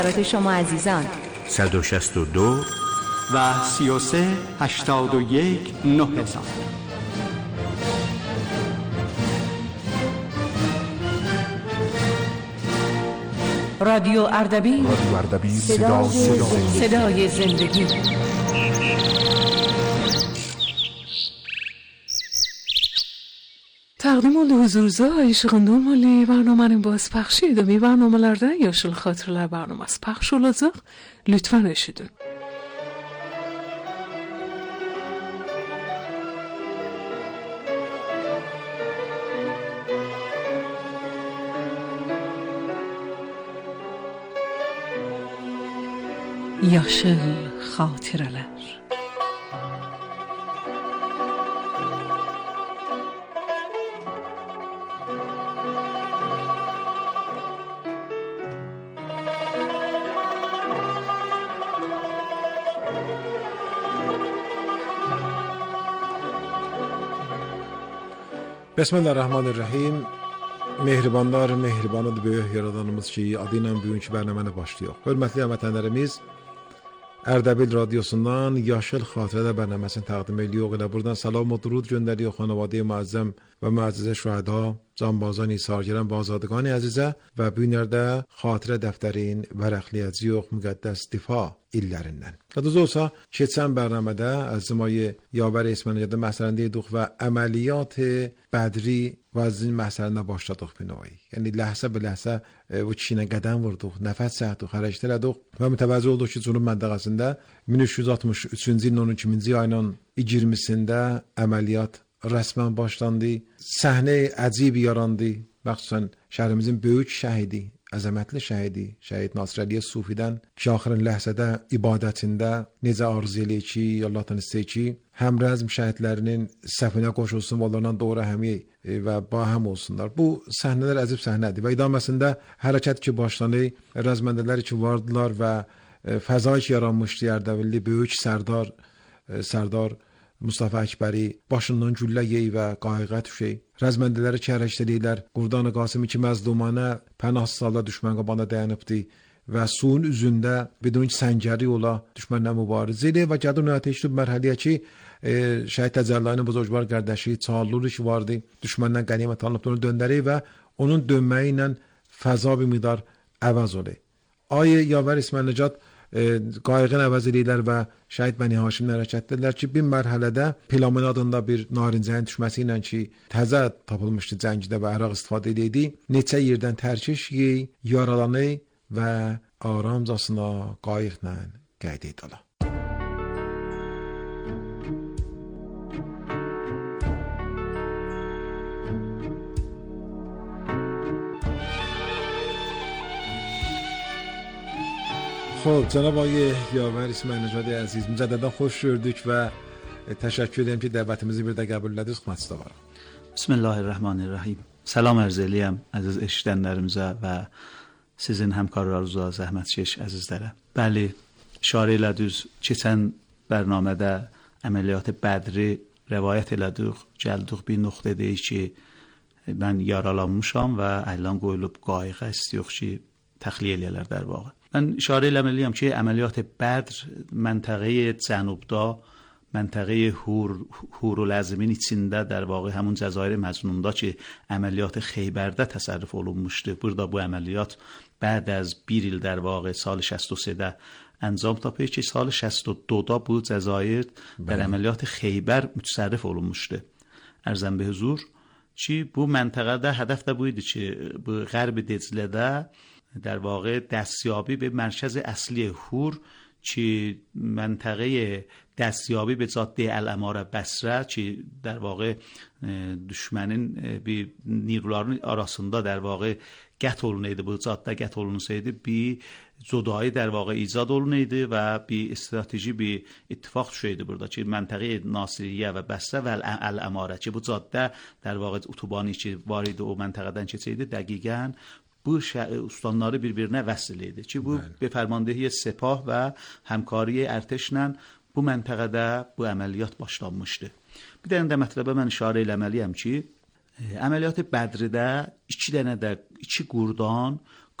برای شما عزیزان 162 و 33 81 9000. رادیو اردبیل، صدای زندگی. Taqdim huzurunuzda Işığın Mali barnomanın bozpaxşı edim. Barnomalarda Yaşıl Xatirələr barnoması paxş olacaq. Lütfen eşidin. Yaşıl Xatirələr. Bismillahirrahmanirrahim. Mehribanlar, mehribanıdır böyük yaradanımız ki, adı ilə bugünkü bərnaməni başlayaq. Hörmətli vətənlərimiz, Ərdəbil radiosundan Yaşıl Xatirələr bərnaməsini təqdim edirik. Elə buradan salam و درود göndəririk xanavadəyə müəzzəm və müəzzəzə şühəda, canbazan isargərən və azadqan əzizə və bu günlərdə xatirə dəftərin vərəqləyəcəyik müqəddəs difa illərindən. Yadınız olsa, keçən bərnamədə əzizimay Yavər İsmailiyədə məsəlindəydik və əməliyyat Bədri vəzin məsəlində başladıq binayı. Yəni ləhsə bir ləhsə bu Çinə qədəm vurduq, nəfəs çəkdik, xərəcət elədik və mütəvəzzə olduq ki, Cənub məntəqəsində 1363-cü ilin 12-ci ayının 20-sində əməliyyat rəsmən başlandı. Səhnə əcib yarandı. Məxsusən şəhrimizin böyük şəhidi, əzəmətli şəhidi, şəhid Nasir Əliyev Sufidən ki, axırın ləhsədə ibadətində necə arzu eləyir ki, Allahdan istəyir ki, həm rəzm şəhidlərinin səfinə qoşulsun və onlarla doğru həmi və bahəm olsunlar. Bu səhnələr əzib səhnədir və idaməsində hərəkət ki başlanır, rəzməndələr ki vardılar və fəzai ki yaranmışdı Ərdəbilli böyük sərdar Mustafa Əkbəri başından güllə yey və qayığa düşey. Rəzməndələri ki hərəkət edirlər, Qurdan-ı Qasimi ki məzlumanə pənahsız halda düşmən qabağında dayanıbdı və suyun üzündə bidon səngəri ola düşmənlə mübarizə edir və gəlir nəhayət işlib mərhələyə ki şəhid Təcəllayının buzurgvar qardaşı Çağlulu ki vardı, düşməndən qənimət alınıb onu döndərir və onun dönməyi ilə fəza bir miqdar əvəz olur. Ay Yavər İsmail Necat qayığın əvəz edirlər və şəhid Bəni Haşimlə hərəkət edirlər ki, bir mərhələdə Pilamin adında bir narincəyin düşməsi ilə ki, təzə tapılmışdı cəngidə və əraq istifadə edirdi, neçə yerdən tərkiş yey, yaralanı və aramcasına qayıqla qeyd edilir. خب جناب آقای یاور اسماعیل نژاد عزیز مجددا خوش gördük və təşəkkür edirəm ki, dəvətimizi bir də qəbul etdiniz. Xidmətinizdə varıq. Bismillahirrahmanirrahim. Salam ərz eləyəm əziz eşidənlərimizə və sizin həmkarlarınıza, zəhmətkeş əzizlərə. Bəli, işarə elədiniz, keçən bərnamədə əməliyyat Bədri rəvayət elədik, gəldik bir nöqtədəyik ki, mən yaralanmışam və əylan qoyulub qayığa istəyək ki, təxliyə eləyələr در واقع. من اشاره eləməliyəm ki, əməliyyat Bədr məntəqəyə cənubda, məntəqəyə Hurul-Əzimin içində در واقع həmin Cəzair məzmununda ki, əməliyyat Xeybərdə təsərrüf olunmuşdu. Burada bu əməliyyat بعد از 1 il در واقع سال 63 انجام تاپید ki, سال 62 bu Cəzair در əməliyyat Xeybər mütəsərrif olunmuşdu. Ərzəm be huzur ki, bu məntəqədə hədəf də bu idi ki, bu Qərb Diclədə در واقع دستیابی به مرکز اصلی هور که منطقه دستیابی به جاده الاماره بصره که در واقع düşmənin bir نیروların arasında در واقع qət olunaydı, bu caddə qət olunsaydı bir codayı در واقع ایجاد olunaydı və bir strateji bir ittifaq düşəydi burada ki, məntəqə Nasiriyyə və Bəsrə və Əl-Əmarə ki, bu caddə در واقع otobani ki var idi o məntəqədən keçəydi, dəqiqən bu ustanları bir-birinə vəsl edir ki, bu به فرماندهی سپاه və həmkarı ərtəşlə bu məntəqədə bu əməliyyat başlanmışdı. Bir dənə də mətləbə mən işarə eləməliyəm ki, əməliyyat Bədridə 2 qurdan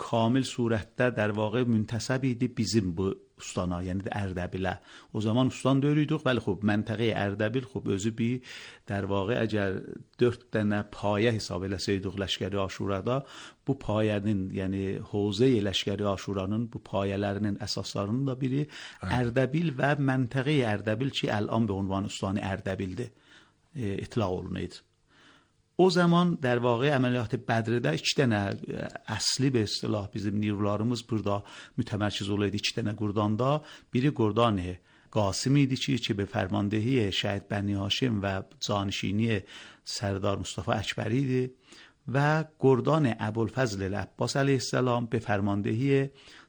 kamil surətdə در واقع müntəsəb idi bizim bu ustana, yəni də Ərdəbilə. O zaman ustan döyürdük, ولی خب منطقه Ərdəbil خب özü bir در واقع əgər 4 dənə payə hesab eləsəydik Ləşkəri Aşurada, bu payənin, yəni hozə Ləşkəri Aşuranın bu payələrinin əsaslarının da biri Ərdəbil və məntəqə Ərdəbil ki, الان به عنوان استان Ərdəbildir اطلاق olunur. O zaman در واقع əməliyyat Bədrdə 2 dənə əsli به اصطلاح bizim نیروlarımız burada mütəmərkəz olaydı. 2 dənə qurdanda, biri qurdan قاسم idi ki به فرماندهی شهید بنی هاشم و جانشینی سردار مصطفی اکبری idi و گردان ابوالفضل العباس علیه السلام به فرماندهی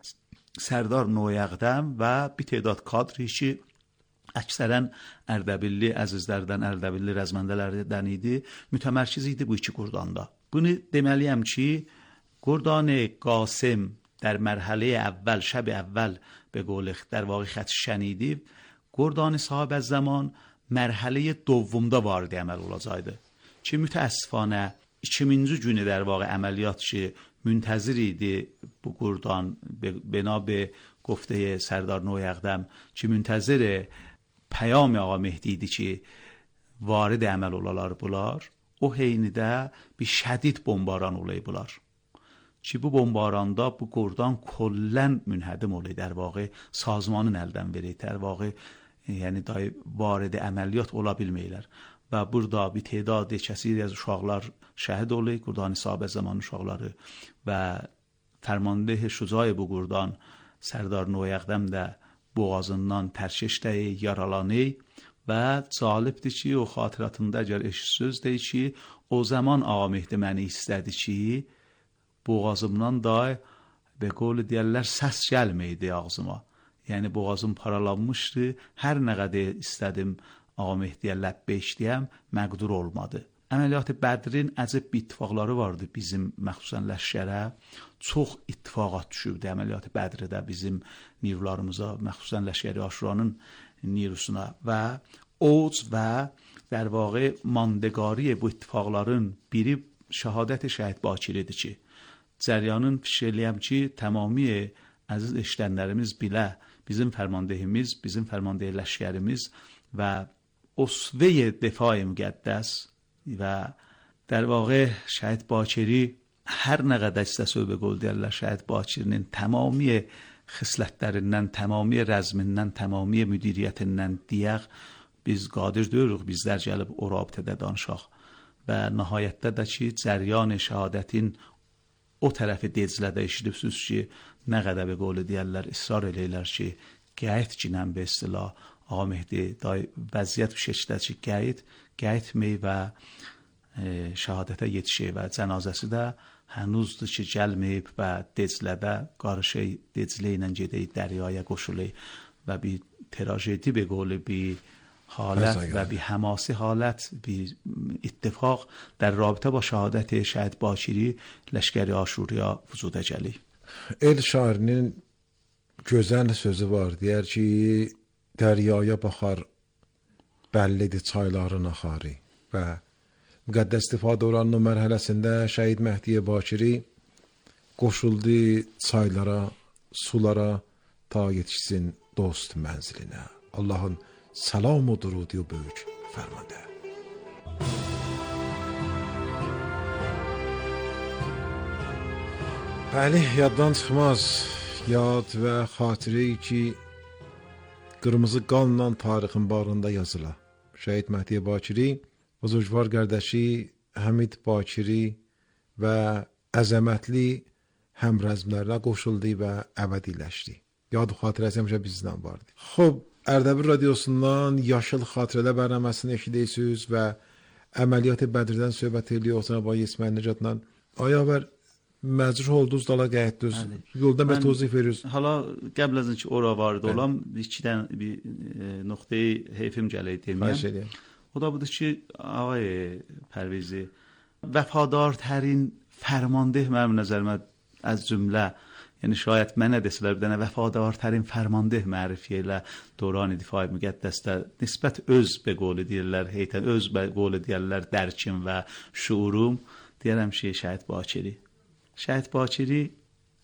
سردار نویقدم و bir تعداد کادری ki əksərən Ərdəbilli əzizlərdən, Ərdəbilli rəzməndələrdən idi, mütəmərkiz idi bu 2 qurdanda. Bunu deməliyəm ki, قردان قاسم در مرحله اول شب اول به قول در واقع خط şənidi, قردان صاحب از زمان مرحله دومda vardı əməl olacaqdı. Ki mütəəssifانه 2000-ci günü در واقع əməliyyat ki müntəzir idi bu qurdan bina به گفته سردار نویقدم ki müntəzir پیام آقا مهدی idi ki وارد əməl olalar bunlar. O heynidə bir şədid bombaran olayı bunlar. Ki bu bombaranda bu qurdan kollən münhədim olayı در واقع sazmanın əldən verir. در واقع yəni varidə əməliyyat ola bilməyirlər. Və burada bir تعداد کثیری از uşaqlar şəhid olayı, qurdan صاحب zaman uşaqları və فرمانده şücayi bu qurdan Sərdar Noyaqdəm də boğazından tərşişdə yaralanır və cəlibdir ki, o xatirətində əgər eşitsiniz deyir ki, o zaman Ağa Mehdi məni istədi ki, boğazımdan da به قول deyərlər səs gəlməydi ağzıma. Yəni boğazım paralanmışdı, hər nə qədər istədim Ağa Mehdiyə ləbbeyk deyəm, məqdur olmadı. Əməliyyat Bədrin əcəb bir ittifaqları vardı bizim məxsusən Ləşkərə. Çox ittifaqat düşübdü əməliyyat Bədrdə bizim nirvlarımıza, məxsusən Ləşkəri Aşuranın nirvusuna və اوج و در واقع ماندگاری bu ittifaqların biri şəhadət şəhid Bakiridir ki, cəryanın fikirləyəm ki, tamamiy əziz eşidənlərimiz bilə, bizim fərmandehimiz, bizim fərmandeh Ləşkərimiz və usve difai müqəddəs və در واقع şəhid Bakiri hər nə qədər istəsə به قول deyirlər şəhid Bakirinin tamamiy xislətlərindən, tamamiy rəzmindən, tamamiy müdiriyyətindən deyək, biz qadir deyirik, bizlər gəlib o rabitədə danışaq və nəhayətdə də ki, cəryan şəhadətin o tərəfi Declədə eşidibsiniz ki, nə qədər به قول deyirlər, israr eləyirlər ki, qəyət cinən به اصطلاح Ağa Mehdi vəziyyət şəkildə ki, qəyitmək və şəhadətə yetişir və cənazəsi də hənuzdur ki, gəlməyib və Declədə qarışıq Declə ilə gedək dəryaya qoşulur və bir trajedi به قول bir حالت و bir həmasi halət, bir ittifaq در رابطه با şəhadət şəhid Bakiri Ləşkəri Aşuraya vücuda gəlir. El şairinin gözəl sözü var, deyər ki, dəryaya baxar bəllidir çayların axarı və müqəddəs istifa dövrünün mərhələsində şəhid Məhdi Bakiri qoşuldu çaylara, sulara ta yetişsin dost mənzilinə. Allahın salam و درودی و böyük fərmanda. Bəli, yaddan çıxmaz yad və xatirəyi ki, qırmızı qanla tarixin barında yazıla. Şəhid Məhdi Bakiri, buzurgvar qardaşı Həmid Bakiri və əzəmətli həmrəzmlərlə qoşuldu və əbədiləşdi. Yad xatirəsi həmişə bizdən vardı. Xob, Ərdəbil radiosundan Yaşıl Xatirələr bərnaməsini eşidirsiniz və əməliyyat Bədirdən söhbət ediyorsunuz Cənab İsmail Nicatla. Ayavər məcbur oldunuz dala qayıtdınız. Yoldan bir tozih verirsiniz. Hala qəbl az ki ora vardı olam, ikidən bir nöqteyi heyfim gələk deməyəm. O da budur ki, ağay Pərvizi, vəfadartərin fərmandeh mənim nəzərimə az cümlə, yəni şayət mənə desələr bir dənə vəfadartərin fərmandeh mərifə ilə dövrani difai müqəddəsdə nisbət öz be qolu deyirlər, heytən öz be qolu deyirlər, dərkim və şuurum deyərəm ki, şəhid Bakiri. Şəhid Bakiri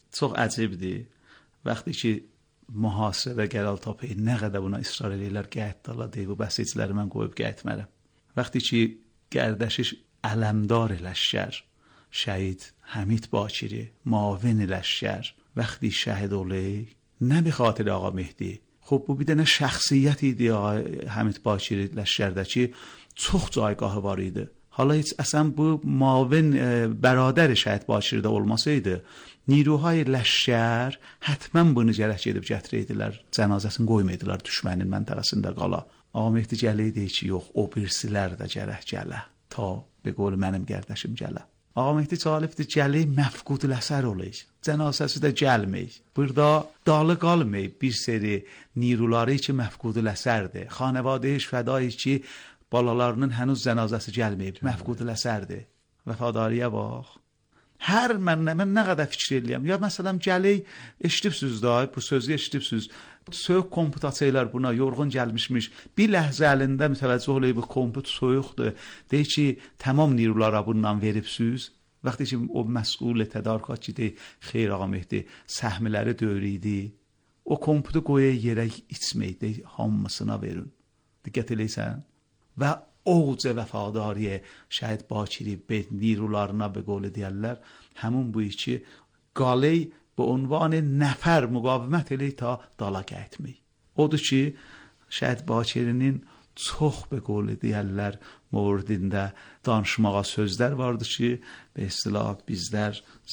çox əcibdir. Vaxtı ki mühasirədə gəral tapı nə qədər buna israr edirlər, qayıtdılar deyib, bu bəsicləri mən qoyub qayıtmərəm. Vaxtı ki gərdəşiş ələmdar eləşər, şəhid Həmid Bakiri, mavin eləşər, vaxtı şəhid olayıq, nə bir xatir Ağa Mehdi. خب bu bir dənə şəxsiyyət idi Həmid Bakiri ləşkərdəki çox caygahı var idi. Hala heç əsən bu mavin bərabər şəhid Bakirdə olmasaydı, نیروهای لشکر حتما bunu gərək edib gətirəydilər, cənazəsini qoymaydılar düşmənin məntəqəsində qala. Ağa Mehdi gələydi ki, yox, o birsilər də gərək gələ, ta be qol mənim gərdəşim gələ. Ağa Mehdi Çalibdi gəli məfqudul əsər olayıq, cənazəsi də gəlməyik. Burada dalı qalmayıb bir seri niruları ki məfqudul əsərdir, xanəvadəyiş fədayı ki balalarının hənuz cənazəsi gəlməyib, məfqudul əsərdir. Vəfadariyə bax. Hər mən nə qədər fikir eləyəm. Ya məsələn gələk eşidibsiniz da, bu sözü eşidibsiniz. Soyuq komputasiyalar buna yorğun gəlmişmiş. Bir ləhzə əlində mütəvəccüh olub bu komput soyuqdur. Deyir ki, tamam nirulara bundan veribsiniz. Vaxtı ki o məsul tədarükat ki, deyir, xeyr Ağa Mehdi, səhmiləri dövrüydi. O komputu qoya yerə içməydi, hamısına verin. Diqqət eləysən. Və اوج وفاداری شهید باکری به نیروlarına به قول deyirlər همون بویی ki قالی به عنوان نفر مقاومت eli ta dala getmək. Odur ki şəhid Bakirinin çox به قول deyirlər موردində danışmağa sözlər vardı ki به اصطلاح bizlər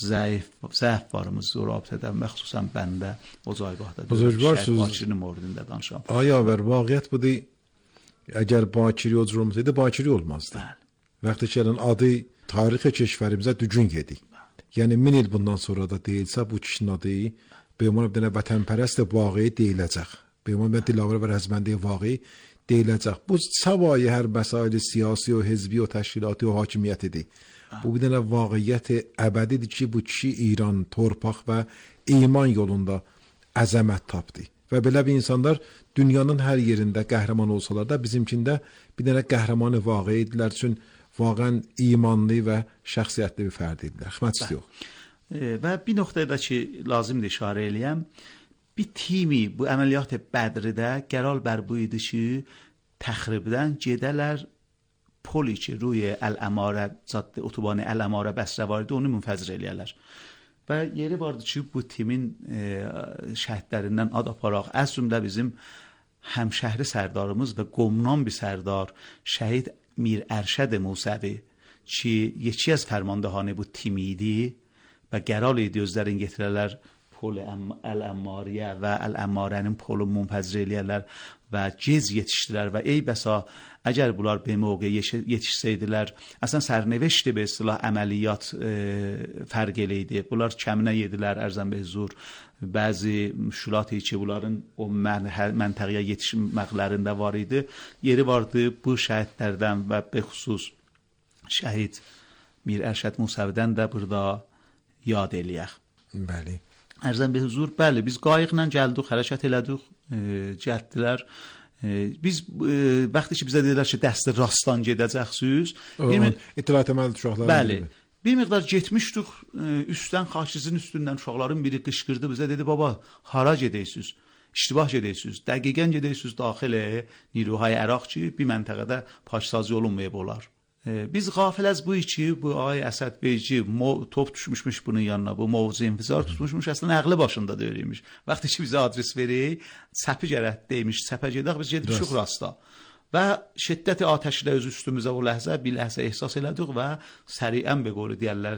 zəif varımız rabitədə məxsusən bəndə o caygahda şəhid Bakirinin موردində danışam. Aya ver vaqiət budur. Eğer Bakiri olmasaydı Bakiri olmazdı. Vakti çelen adı tarihi keşferimize düzgün yedi. Yani 1000 il bundan sonra da değilse bu kişinin adı beymana bir dənə vətənpərəst vaqi'i deyiləcək. Beymana bir dilavər və rəzməndi vaqi'i deyiləcək. Bu savayı hər məsail siyasi o hizbi o təşkilati o hakimiyyətidir. Bu bir dənə vaqiyyət əbədidir ki bu kişi İran, torpaq və iman yolunda əzəmət tapdı. Və belə bir insanlar dünyanın hər yerində qəhrəman olsalar da bizimkində bir dənə qəhrəmanı vaqe idilər üçün vaqən imanlı və şəxsiyyətli bir fərd idilər. Xidmət istəyir. Və bir nöqtədə da ki lazımdır işarə eləyəm. Bir timi bu əməliyyat Bədridə qərar bər bu idi ki təxribdən gedələr poli ki روی Əl-Əmarə caddə otobanı Əl-Əmarə Bəsrə var idi onu münfəzir eləyərlər. Və yeri vardı ki bu timin şəhidlərindən ad aparaq. Az cümlə bizim həmşəhri sərdarımız və qomnan bir sərdar şəhid Mir Ərşəd Musəvi ki yeki az fərmandahanı bu tim idi və qərar idi özlərin getirələr pol Əl-Əmmariyə və Əl-Əmmarənin polu münfəzir eləyərlər və gec yetişdilər və ey bəsa əgər bunlar bir موقع yetişsəydilər əslən sərnevişdi به اصطلاح əməliyyat fərq eləydi. Bunlar kəminə yedilər ərzən be huzur. Bəzi müşkilatı ki bunların o məntəqəyə yetişməklərində var idi. Yeri vardı bu şəhidlərdən və be xüsus şəhid Mir Ərşəd Musəvidən də burada yad eləyək. Bəli. Ərzən be huzur, bəli, biz qayıqla gəldik, hərəkət elədik, gəldilər. Biz vaxtı ki bizə dedilər ki dəsti rastdan gedəcəksiniz. İttilat əməli uşaqlar. Bəli. Bir miqdar getmişdik, üstdən xaçizin üstündən uşaqların biri qışqırdı bizə dedi baba hara gedəysiniz? İştibah gedəysiniz. Dəqiqən gedəysiniz daxilə نیروهای Əraq ki bir məntəqədə paşsazı olunmayıb olar. Biz qafil az bu ki bu ay Əsəd Beyci top düşmüşmüş bunun yanına bu mövzu infizar tutmuşmuş əslən ağlı başında deyirmiş. Vaxtı ki bizə adres verir, səpi gərək deymiş, səpə gedək biz getmişik rasta. Və şiddəti atəşlə öz üstümüzə o ləhzə bir ləhzə ehsas elədik və səriən be qolu deyərlər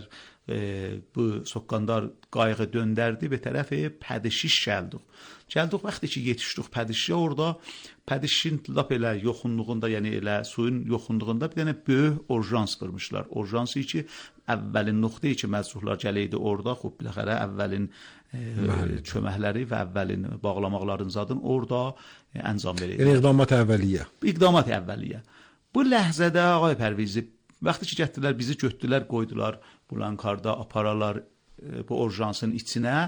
bu soqqandar qayığı döndərdi bir tərəfi pədişiş gəldik. Gəldik vaxtı ki yetişdik pədişiyə orada pədişin lap elə yoxunluğunda yəni elə suyun yoxunluğunda bir dənə böyük orjans qırmışlar. Orjansı ki əvvəlin nöqtəyi ki məcruhlar gələydi orada xub biləxərə əvvəlin köməkləri və əvvəlin bağlamaqların zadın orada əncam verildi. Yəni iqdamat əvvəliyyə. İqdamat əvvəliyyə. Bu ləhzədə Ağay Pərvizi vaxtı ki getdilər bizi götürdülər qoydular Bulankarda aparalar bu orjansın içinə.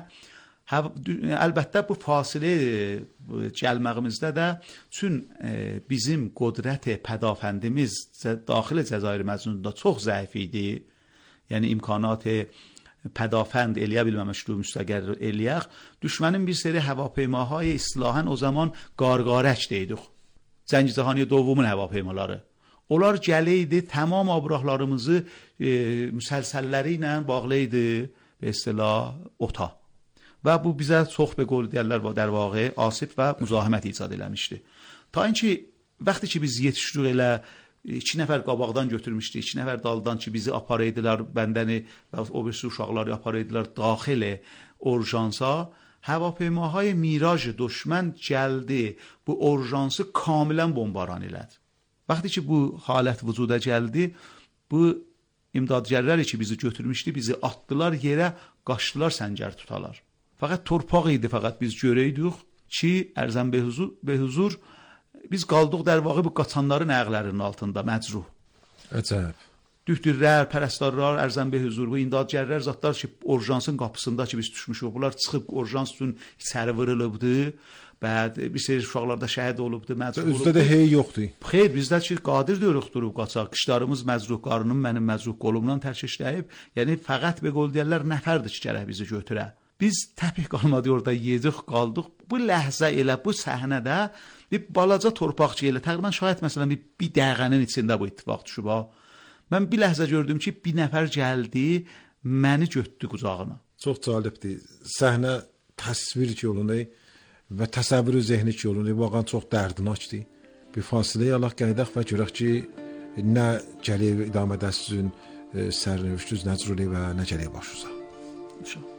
Əlbəttə bu fasilə gəlməyimizdə də çün bizim qudrət pədafəndimiz daxil Cəzair məzununda çox zəif idi. Yəni imkanat پدافند الیه bilməmişdi müstəqər eləyək. Düşmənin bir seri هواپیماهای اصطلاحاً o zaman qarqarək deyidik. Zəngicahani دومun هواپیمaları. Onlar gələydi, tamam abrahlarımızı müsəlsəlləri ilə bağlaydı به اصطلاح ota. Və bu bizə çox be qol deyirlər və در واقع asib və müzahimət icad eləmişdi. Ta ki vaxtı ki biz yetişdik elə 2 nəfər qabaqdan götürmüşdü, 2 nəfər daldan ki bizi aparaydılar, bəndəni və o birisi uşaqları aparaydılar daxil orjansa. هواپیماهای میراژ دشمن gəldi, bu orjansı kamilən bombaran elədi. Vaxtı ki bu halət vücuda gəldi, bu imdadgərlər ki bizi götürmüşdü, bizi atdılar yerə, qaçdılar səngər tutalar. Faqat torpaq idi, faqat biz görəydik ki, ərzən be huzur biz qaldıq در واقع bu qaçanların ayaqlarının altında məcruh. Əcəb. Dühdürlər, pərəstarlar, ərzən be huzur, bu imdadgərlər zatlar ki orjansın qapısında ki biz düşmüşük, bunlar çıxıb orjans üçün içəri vurulubdu. Bəd bir seri uşaqlarda şəhid olubdu, məcruh olubdu. Üzdə də hey yoxdur. Xeyr, bizdə ki qadir deyirik durub qaçaq. Qışlarımız məcruh, qarnım mənim məcruh qolumdan tərkişləyib. Yəni fəqət be qol deyirlər nəfərdir ki gərək bizi götürə. Biz təpih qalmadı orada yedik, qaldıq. Bu ləhzə elə bu səhnədə bir balaca torpaqçı elə təqribən şayət məsələn bir dəqiqənin içində bu ittifaq düşüb ha. Mən bir ləhzə gördüm ki bir nəfər gəldi, məni götürdü qucağına. Çox cəlibdir. Səhnə təsvir ki olunur və təsəvvür zehni ki olunur, vaqan çox dərdnakdır. Bir fasiləyə Allah gələdək və görək ki nə gəlir idamə dəstüzün sərnövüşdüz nəcruli və nə gəlir başuza. İnşallah.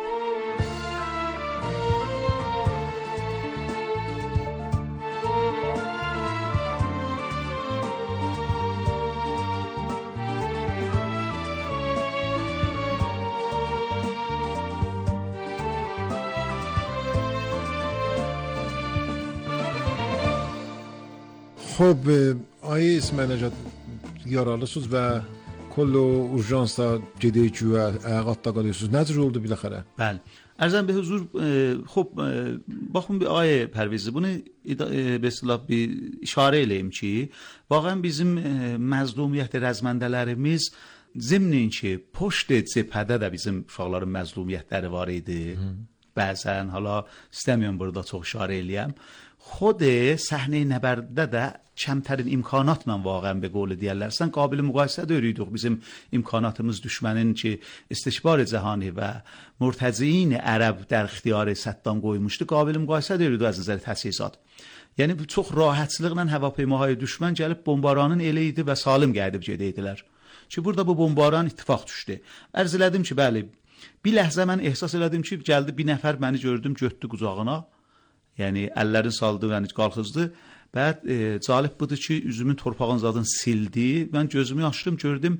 خب آیه اسم نجات yaralısınız və kollu urjansda gedək ki, ayaqda qalıyorsunuz. Necə oldu biləxərə? Bəli. Ərzən be huzur, xub, baxın bir ayə Pərvizi, bunu be istilah bir işarə eləyim ki, vaqən bizim məzlumiyyət rəzməndələrimiz zimnin ki, poşt cephədə də bizim uşaqların məzlumiyyətləri var idi. Bəzən, hala istəmirəm burada çox işarə eləyəm. خود صحنه نبرده də کمترین imkanatla واقعا به قول deyərlərsən قابل müqayisə edirik. Bizim imkanatımız düşmənin ki istişbar cəhani və murtəziin ərəb در اختیار Səddam qoymuşdu. قابل müqayisə edirik az nəzər təchizat. Yəni bu çox rahatçılıqla havaپیماهای düşmən gəlib bombaranın elə idi və salim gəlib gedəydilər. Ki burada bu bombaran ittifaq düşdü. Ərz elədim ki, bəli, bir ləhzə mən ehsas elədim ki, gəldi bir nəfər məni gördüm, götdü qucağına. Yəni əllərini saldı, yəni qalxızdı. Bəd cəlib budur ki, üzümün torpağın zadını sildi. Mən gözümü açdım, gördüm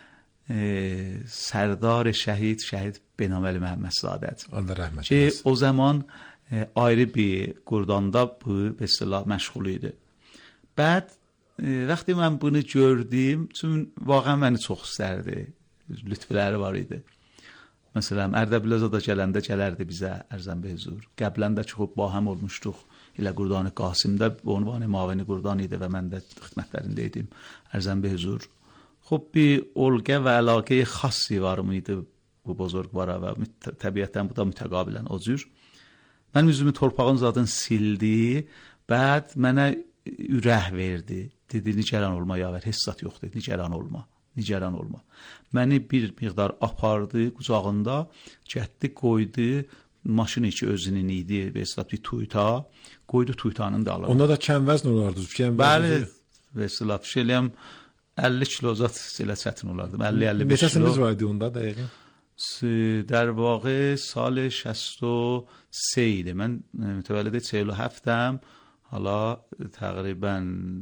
Sərdar şəhid Benaməli Məhəmmədzadə. Allah rəhmət ki o zaman ayrı bir Qurdanda bu mesela məşğul idi. Bəd vaxtı mən bunu gördüm, çünki vaqəən məni çox istərdi. Lütfləri var idi. Məsələn, Ərdəbilazada gələndə gələrdi bizə Ərzən be huzur. Qəblən də çox ba həm olmuşduq. Elə Qurdan Qasimdə عنوان معاون Qurdan idi və mən də xidmətlərində idim Ərzən be huzur. خب bir olqə və əlaqə xassi var mıydı bu bozorgvara və təbiətən bu da mütəqabilən o cür. Mənim üzümü torpağın zadını sildi, bəd mənə ürək verdi. Dedi, nigaran olma yavər, heç zat yoxdur, nigaran olma. Nigaran olma. Məni bir miqdar apardı qucağında, getdi, qoydu, maşın içi özünün idi, vəssalat bir tuyta, qoydu tuytanın dalına. Onda da kəm vəzn olardı, bəli, vəssalat şeyləyəm 50 kilo zat elə çətin olardı. 50-55 kilo. Neçəsiniz var idi onda dəqiqən? در واقع سال 63 idi. Mən mütəvəllid 47-əm. Hala təqribən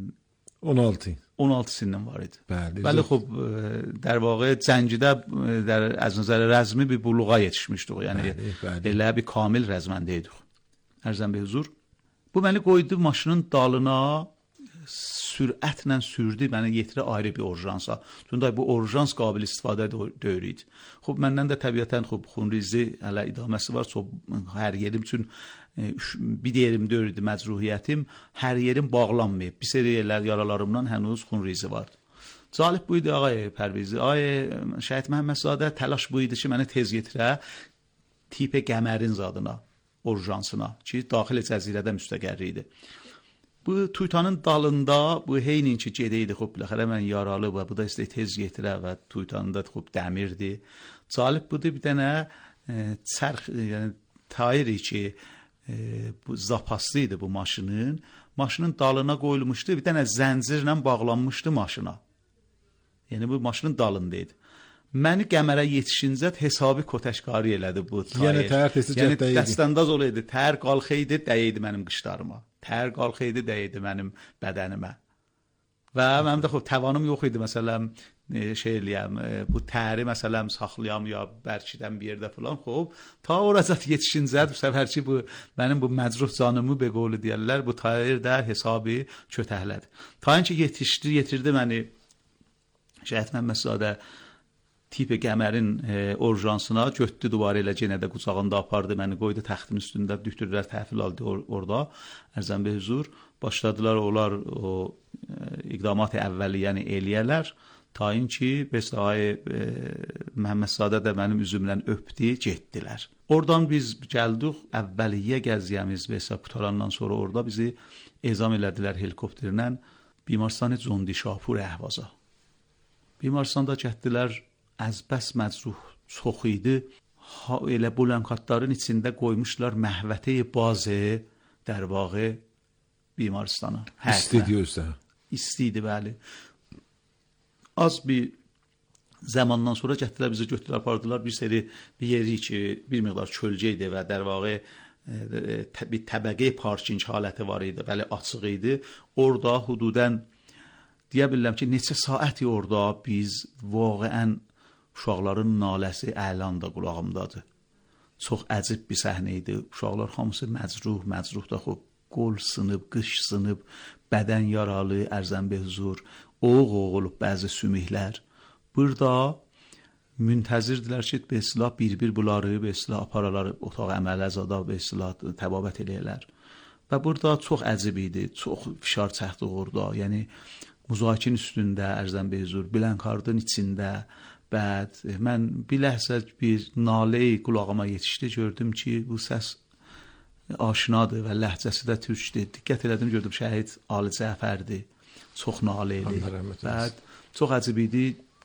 16 sindən var idi. Bəli, xub, در واقع cəngidə از نظر rəzmi bir buluğa yetişmişdik. Yəni elə bir kamil rəzməndə idik. Ərzən be huzur. Bu məni qoydu maşının dalına, sürətlə sürdü, məni yetirə ayrı bir orjansa. Çünki bu orjans qabil istifadə deyil idi. Xub, məndən də təbiətən xub xunrizi hələ idaməsi var. Hər yerim üçün bir yerim deyildi məcruhiyyətim, hər yerim bağlanmayıb. Bir seri yerlər yaralarımdan hənuz xunrizi vardı. Cəlib bu idi ağay Pərvizi. Şəhid Məhəmmədzadə təlaş bu idi ki, mənə tez yetirə tip qəmərin zadına, orjansına ki, daxil cəzirədə müstəqərri idi. Bu Tuytanın dalında bu heynin ki gedəydi, xub biləxərə mən yaralı və bu da istə tez yetirə və Tuytanın da xub dəmirdi. Cəlib budur bir dənə çərx, yəni tayiri ki bu zapaslı idi bu maşının. Maşının dalına qoyulmuşdu, bir dənə zəncirlə bağlanmışdı maşına. Yəni bu maşının dalındaydı. Məni qəmərə yetişincə hesabı koteşkari elədi bu tayir. Yəni tər tesi yəni cəhdəydi. dəstəndaz olaydı, tər qalxıydı, dəyəydi mənim qışlarıma. Tər qalxıydı, dəyəydi mənim bədənimə. Və mənim də xub təvanım yox idi, məsələn, şey eləyəm, bu təri məsələn saxlayam ya bərkidən bir yerdə falan, xub, ta oracaq yetişincə bu səfər ki, bu mənim bu məcruh canımı be qolu deyərlər, bu tayir də hesabı kötəhlədi. Ta ki yetirdi məni Şəhid Məhəmmədzadə tip qəmərin orjansına götdü, duvarı ilə yenə də qucağında apardı, məni qoydu təxtin üstündə, düktürdülər, təhvil aldı orada, ərzən be huzur. Başladılar onlar o iqdamat-ı əvvəliyyəni eləyərlər, tayin ki, Məhəmmədzadə də mənim üzümlə öpdü, getdilər. Oradan biz gəldik, əvvəliyyə gəziyəmiz qutarandan sonra orada bizi ezam elədilər helikopterlə Bimarstan Condi Şapur Əhvaza. Bimarstanda getdilər, az bəs məcruh çox idi. Elə bulankatların içində qoymuşlar məhvəti bazı در واقع بیمارستانه. İstediyorsa. İstiydi, bəli. Az bir zamandan sonra gətirdilər bizi, götürdülər, apardılar bir seri bir yeri ki, bir miqdar çölcə idi və در واقع bir təbəqə parking haləti var idi, bəli açıq idi. Orada hududən deyə bilirəm ki, neçə saati orada biz vaqəən uşaqların naləsi əlan da qulağımdadır. Çox əcib bir səhnə idi. Uşaqlar hamısı məcruh da xub, qol sınıb, qış sınıb, bədən yaralı, ərzən behzur, oğ olub bəzi sümüklər. Burada müntəzirdirlər ki, be silah bir bunları, be silah aparaları otaq əməl əzada, be silah təbabət eləyərlər. Və burada çox əcib idi, çox fişar çəkdi orada. Yəni müzakin üstündə, ərzən behzur, bilənkardın içində. Bəd, mən bir ləhzə bir nalə qulağıma yetişdi, gördüm ki, bu səs aşinadır və ləhcəsi də türkdür. Diqqət elədim, gördüm şəhid Ali Cəfərdir, çox nalə idi. Bəd, çox əcib idi,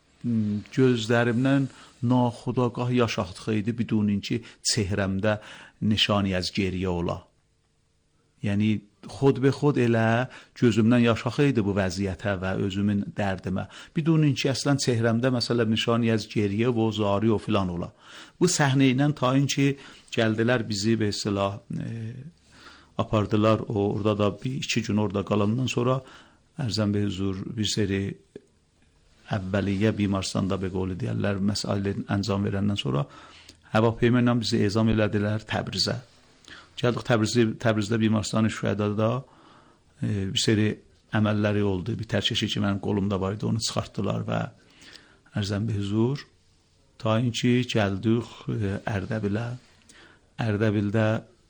gözlərimdən naxudagah yaş axdığı idi, bidunin ki, çehrəmdə nişani az geriyə ola. Yəni, xod be xod elə gözümdən yaşaxı idi bu vəziyyətə və özümün dərdimə. Bidunin ki, əslən çehrəmdə məsələn nişani az geriyə və zari o filan ola. Bu səhnə ilə tayin ki, gəldilər bizi be silah apardılar. Orada da bir 2 gün orada qalandan sonra ərzən be huzur bir seri əvvəliyyə Bimarstanda be qolu deyərlər, məsələnin əncam verəndən sonra həvapeyma ilə bizi ezam elədilər Təbrizə. Gəldik Təbrizdə Bimarstan Şühədada bir seri əməlləri oldu. Bir tərkişi ki, mənim qolumda var idi, onu çıxartdılar və ərzən bir huzur. Tayin ki, gəldik Ərdəbilə. Ərdəbildə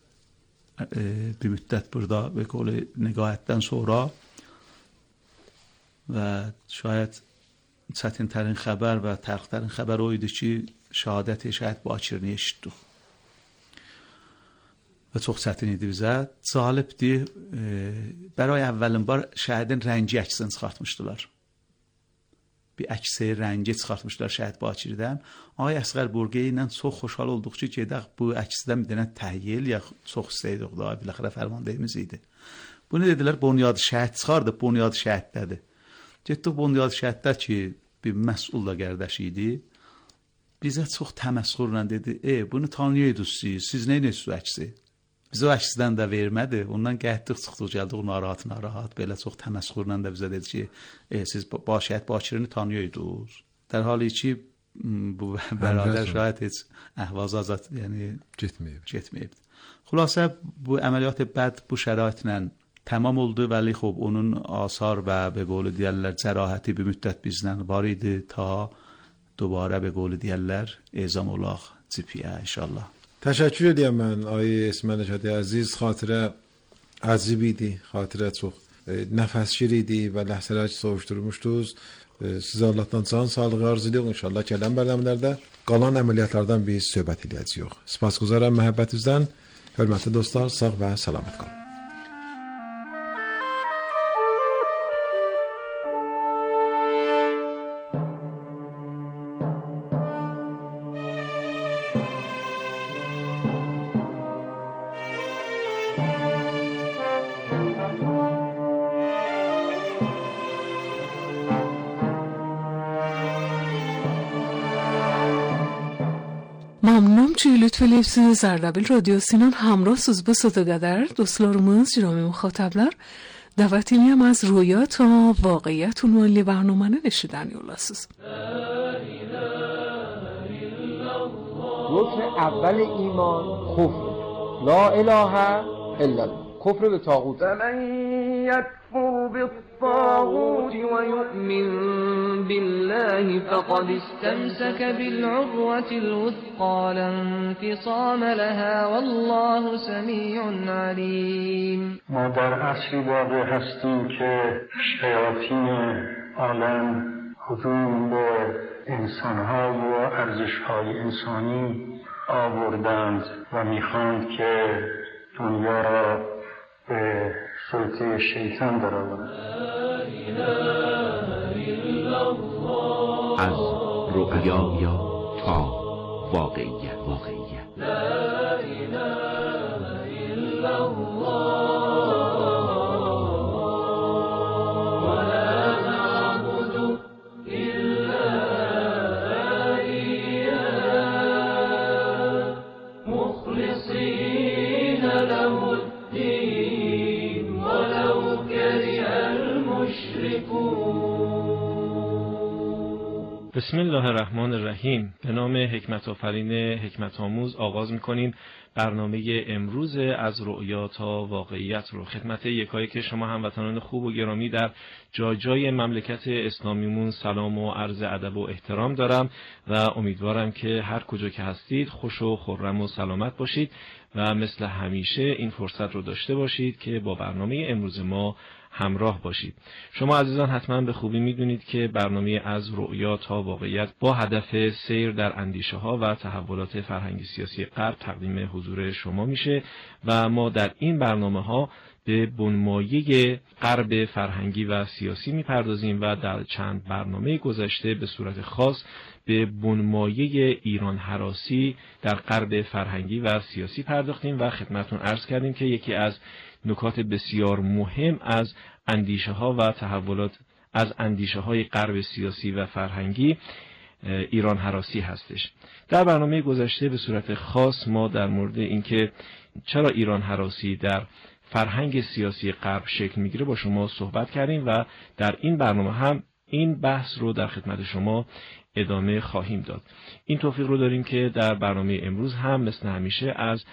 bir müddət burada və qolu nəqayətdən sonra və şayət çətin-tərin xəbər və tərxtərin xəbər o idi ki, şəhadət Şəhid Bakirini eşitdik. Və çox çətin idi bizə. Cəlibdir, bəray əvvəlin bar şəhidin rəngi əksini çıxartmışdılar. Bir əksi rəngi çıxartmışdılar Şəhid Bakirdən. Ay Əsqər Burqeyi ilə çox xoşhal olduq ki, gedək bu əksidən bir dənə təyyil, ya çox istəydik da, biləxərə fərmandəyimiz idi. Bunu dedilər, Bunyad şəhid çıxardı, Bunyad şəhidlədir. Getdik Bunyad şəhidlər ki, bir məsul da qərdəş idi. Bizə çox təməssürlə dedi, bunu tanıyırdınız siz nə edirsiniz əksi? Biz o əksdən də vermədi. Ondan gəldik, çıxdıq, gəldik narahat. Belə çox təməssürlə də bizə dedi ki, siz Şəhid Bakirini tanıyırdınız. در حالی ki, bu bərabər şahid heç əhvazı azad getməyib. Xülasə, bu əməliyyat bəd bu şəraitlə tamam oldu, vəli xub, onun asar və be qolu deyərlər, cərahəti bir müddət bizdən var idi, ta dubara be qolu deyərlər, ezam olaq cipiyə inşallah. Təşəkkür edirəm mən ay Esmən Nəşədi əziz, xatirə əzib idi, xatirə çox nəfəsgir idi və ləhsələr soğuşdurmuşdunuz. Sizə Allahdan can sağlığı arzu edirik. İnşallah gələn bərnamələrdə qalan əməliyyatlardan biz söhbət edəcəyik. Sipasgüzaram məhəbbətinizdən. Hörmətli dostlar, sağ və salamat qalın. Lütf eləyibsiniz Ərdəbil Radyosu'nun همراه به صداگدر dostlarımız, جناب مخاطبlar دعوت edeyim az رویا تا واقعیت عنوان برنامه نشیدن یولاسız. رکن اول ایمان کفر لا اله الا الله کفر به طاغوت فمن یکفر بالطاغوت ويؤمن بالله فقد استمسك بالعروة الوثقى لا انفصام لها والله سمیع علیم. ما در عصری واقع هستیم که شیاطین عالم هجوم به انسان‌ها و ارزش‌های انسانی آوردند و می‌خواند که دنیا را به سلطه شیطان درآورند. از رؤیا تا واقعیت. بسم الله الرحمن الرحیم. به نام حکمت آفرین حکمت آموز آغاز می‌کنیم برنامه امروز از رؤیا تا واقعیت رو خدمت یکایک شما هموطنان خوب و گرامی در جای مملکت اسلامیمون سلام و عرض ادب و احترام دارم و امیدوارم که هر کجا که هستید خوش و خرم و سلامت باشید و مثل همیشه این فرصت رو داشته باشید که با برنامه امروز ما همراه باشید. شما عزیزان حتما به خوبی میدونید که برنامه از رؤیا تا واقعیت با هدف سیر در اندیشه ها و تحولات فرهنگی سیاسی غرب تقدیم حضور شما میشه و ما در این برنامه ها به بنمایه غرب فرهنگی و سیاسی میپردازیم و در چند برنامه گذشته به صورت خاص به بنمایه ایران هراسی در غرب فرهنگی و سیاسی پرداختیم و خدمتتون عرض کردیم که یکی از نکات بسیار مهم از اندیشه ها و تحولات از اندیشه های غرب سیاسی و فرهنگی ایران هراسی هستش. در برنامه گذشته به صورت خاص ما در مورد اینکه چرا ایران هراسی در فرهنگ سیاسی غرب شکل میگیره با شما صحبت کردیم و در این برنامه هم این بحث رو در خدمت شما ادامه خواهیم داد. این توفیق رو داریم که در برنامه امروز هم مثل همیشه از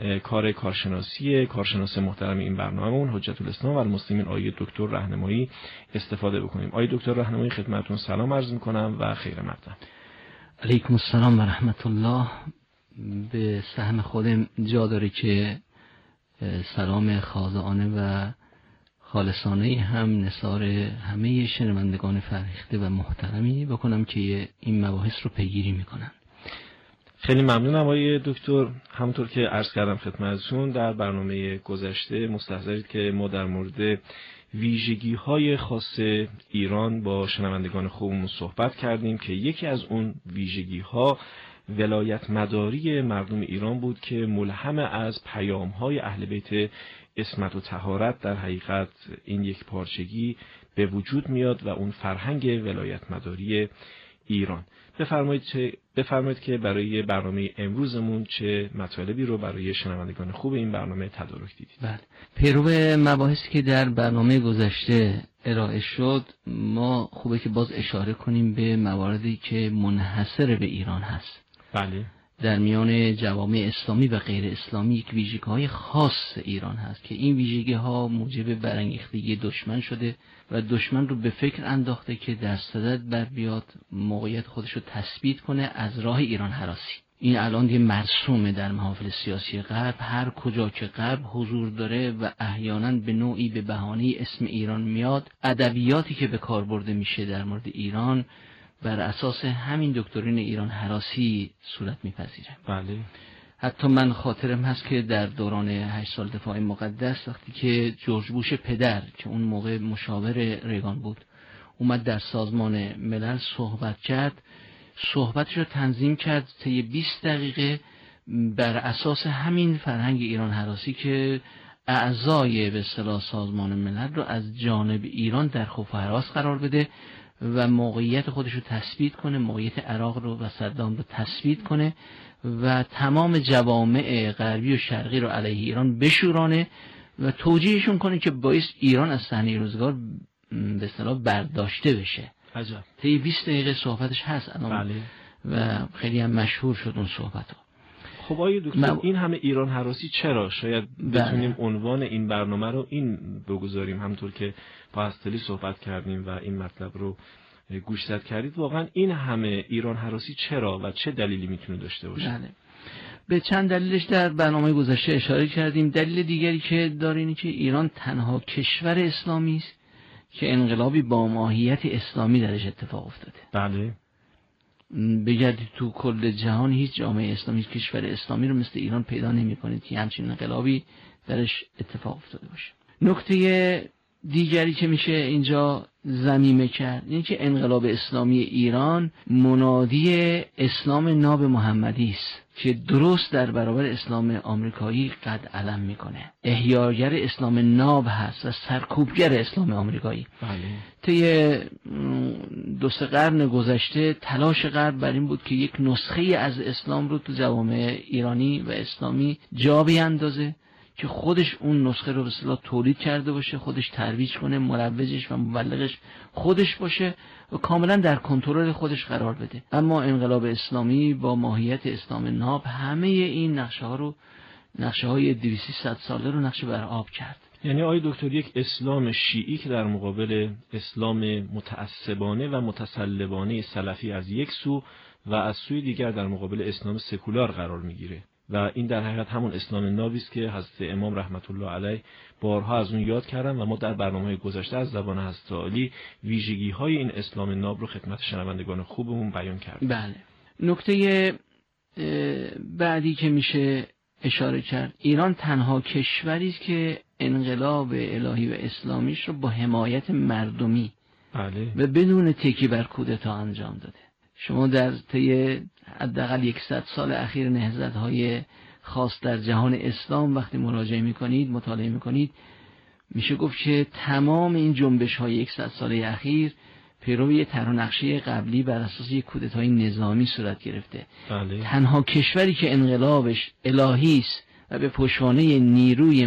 کارشناس محترم این برنامه‌مون حجت الاسلام و المسلمین آقای دکتر رهنمایی استفاده بکنیم. آقای دکتر رهنمایی خدمتتون سلام عرض می‌کنم و خیر مقدم. علیکم السلام و رحمت الله. به سهم خودم جا داره که سلام خاضعانه و خالصانه هم نثار همه شنوندگان فرهیخته و محترمی بکنم که این مباحث رو پیگیری میکنن. خیلی ممنونم آقای دکتر. همونطور که عرض کردم خدمتتون در برنامه گذشته مستحضرید که ما در مورد ویژگی‌های خاص ایران با شنوندگان خوبمون صحبت کردیم که یکی از اون ویژگی‌ها ولایت مداری مردم ایران بود که ملهم از پیام‌های اهل بیت عصمت و طهارت در حقیقت این یک پارچگی به وجود میاد و اون فرهنگ ولایت مداری ایران. بفرمایید که برای برنامه امروزمون چه مطالبی رو برای شنوندگان خوب این برنامه تدارک دیدید؟ بله. پیرو مباحثی که در برنامه گذشته ارائه شد ما خوبه که باز اشاره کنیم به مواردی که منحصر به ایران هست. بله. در میان جوامع اسلامی و غیر اسلامی یک ویژگی‌های خاص ایران هست که این ویژگی‌ها موجب برانگیختگی دشمن شده و دشمن رو به فکر انداخته که در صدد بر بیاد موقعیت خودش رو تثبیت کنه از راه ایران هراسی. این الان یه مرسومه در محافل سیاسی غرب. هر کجا که غرب حضور داره و احیانا به نوعی به بهانه اسم ایران میاد، ادبیاتی که به کار برده میشه در مورد ایران بر اساس همین دکترین ایران هراسی صورت میپذیره. بله. حتی من خاطرم هست که در دوران 8 سال دفاع مقدس، وقتی که جورج بوش پدر که اون موقع مشاور ریگان بود اومد در سازمان ملل صحبت کرد، صحبتش رو تنظیم کرد طی 20 دقیقه بر اساس همین فرهنگ ایران هراسی که اعضای به اصطلاح سازمان ملل رو از جانب ایران در خوف و هراس قرار بده و موقعیت خودش رو تثبیت کنه، موقعیت عراق رو و صدام رو تثبیت کنه و تمام جوامع غربی و شرقی رو علیه ایران بشورانه و توجیهشون کنه که باعث ایران از صحنه روزگار به اصطلاح برداشته بشه. عجب. طی 20 دقیقه صحبتش هست الان. بله. و خیلی هم مشهور شد اون صحبت‌ها. خب آقای دکتر این همه ایران هراسی چرا؟ شاید بتونیم عنوان این برنامه رو این بگذاریم، همونطور که با هستلی صحبت کردیم و این مطلب رو گوشزد کردید. واقعا این همه ایران هراسی چرا و چه دلیلی میتونه داشته باشه؟ بله. به چند دلیلش در برنامه گذشته اشاره کردیم. دلیل دیگری که داره اینه که ایران تنها کشور اسلامی است که انقلابی با ماهیت اسلامی درش اتفاق افتاده. بله. بگردید تو کل جهان هیچ جامعه اسلامی، کشور اسلامی رو مثل ایران پیدا نمی‌کنید که همچین انقلابی درش اتفاق افتاده باشه. نکته دیگری که میشه اینجا ضمیمه کرد اینه که انقلاب اسلامی ایران منادی اسلام ناب محمدی است که درست در برابر اسلام آمریکایی قد علم میکنه. احیاگر اسلام ناب هست و سرکوبگر اسلام آمریکایی. بله. طی 2-3 قرن گذشته تلاش غرب بر این بود که یک نسخه از اسلام رو تو جوامع ایرانی و اسلامی جا بیاندازه که خودش اون نسخه رو به اصطلاح تولید کرده باشه، خودش ترویج کنه، مروجش و مبلغش خودش باشه و کاملا در کنترل خودش قرار بده. اما انقلاب اسلامی با ماهیت اسلام ناب همه این نقشه‌های 200-300 ساله رو نقشه بر آب کرد. یعنی آقای دکتر یک اسلام شیعی که در مقابل اسلام متعصبانه و متسلبانه سلفی از یک سو و از سوی دیگر در مقابل اسلام سکولار قرار میگیره و این در حقیقت همون اسلام نابی است که حضرت امام رحمت الله علیه بارها از اون یاد کردن و ما در برنامه‌های گذشته از زبان حضرت عالی ویژگی‌های این اسلام ناب رو خدمت شنوندگان خوبمون بیان کردیم. بله. نکته بعدی که میشه اشاره کرد، ایران تنها کشوری است که انقلاب الهی و اسلامیش رو با حمایت مردمی بله. و بدون تکی بر کودتا انجام داده. شما در طی حداقل 100 سال اخیر نهضت‌های خاص در جهان اسلام وقتی مراجعه می‌کنید، مطالعه می‌کنید، میشه گفت که تمام این جنبش‌های 100 ساله اخیر پیروی طرح و نقشه قبلی بر اساس یک کودتای نظامی صورت گرفته. بله. تنها کشوری که انقلابش الهی است و به پشتوانه نیروی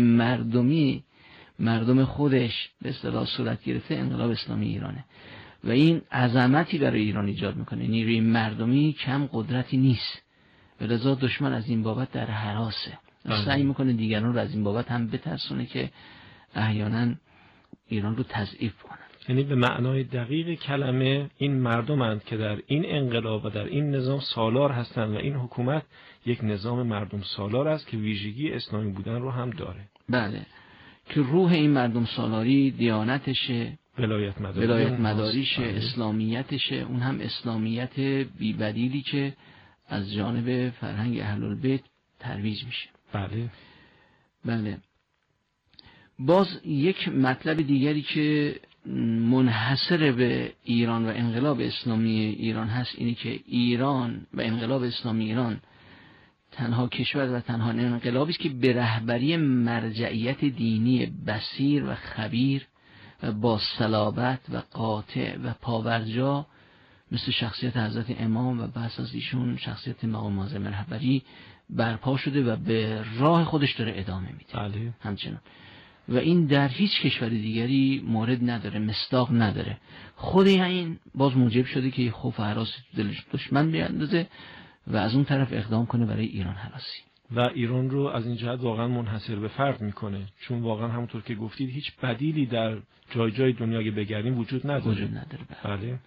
مردم خودش به اصطلاح صورت گرفته انقلاب اسلامی ایرانه و این عظمتی برای ایران ایجاد میکنه. نیروی مردمی کم قدرتی نیست و لذا دشمن از این بابت در هراسه، سعی میکنه دیگران رو از این بابت هم بترسونه که احیانا ایران رو تضعیف کنن. یعنی به معنای دقیق کلمه این مردمند که در این انقلاب و در این نظام سالار هستند و این حکومت یک نظام مردم سالار است که ویژگی اسلامی بودن رو هم داره. بله، که روح این مردم سالاری دیانتشه، ولایت مداریشه، اسلامیتشه، اون هم اسلامیت بی‌بدیلی که از جانب فرهنگ اهل البیت ترویج میشه. بله. بله. باز یک مطلب دیگری که منحصر به ایران و انقلاب اسلامی ایران هست اینه که ایران و انقلاب اسلامی ایران تنها کشور و تنها انقلابی است که به رهبری مرجعیت دینی بصیر و خبیر و با صلابت و قاطع و پاورجا مثل شخصیت حضرت امام و پس از ایشون شخصیت مقام اعظم رهبری برپا شده و به راه خودش داره ادامه میده. بله. همچنان و این در هیچ کشور دیگری مورد نداره، مصداق نداره. خود این باز موجب شده که خوف و هراس دلش دشمن بیاندازه و از اون طرف اقدام کنه برای ایران هراسی و ایران رو از این جهت واقعا منحصر به فرد میکنه، چون واقعا همونطور که گفتید هیچ بدیلی در جای جای دنیا که بگردیم وجود نداره. بله.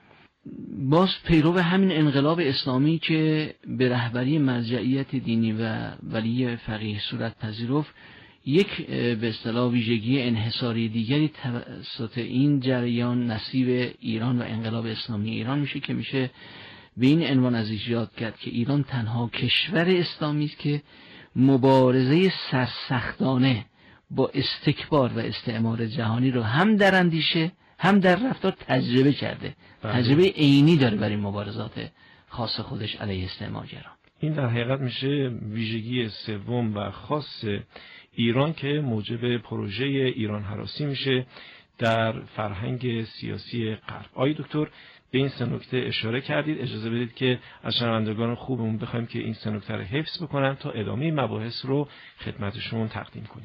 باز پیرو همین انقلاب اسلامی که به رهبری مرجعیت دینی و ولی فقیه صورت پذیرفت، یک به اصطلاح ویژگی انحصاری دیگری توسط این جریان نصیب ایران و انقلاب اسلامی ایران میشه که میشه به این عنوان ازش یاد کرد که ایران تنها کشور اسلامی است که مبارزه سرسختانه با استکبار و استعمار جهانی رو هم در اندیشه هم در رفتار تجربه کرده. تجربه عینی داره برای مبارزات خاص خودش علیه استعمارگران. این در حقیقت میشه ویژگی سوم و خاص ایران که موجب پروژه ایران هراسی میشه در فرهنگ سیاسی غرب. آقای دکتر به این سه نکته اشاره کردید، اجازه بدید که از شنوندگان خوبمون بخوایم که این سه نکته رو حفظ بکنن تا ادامه مباحث رو خدمتشون تقدیم کنیم.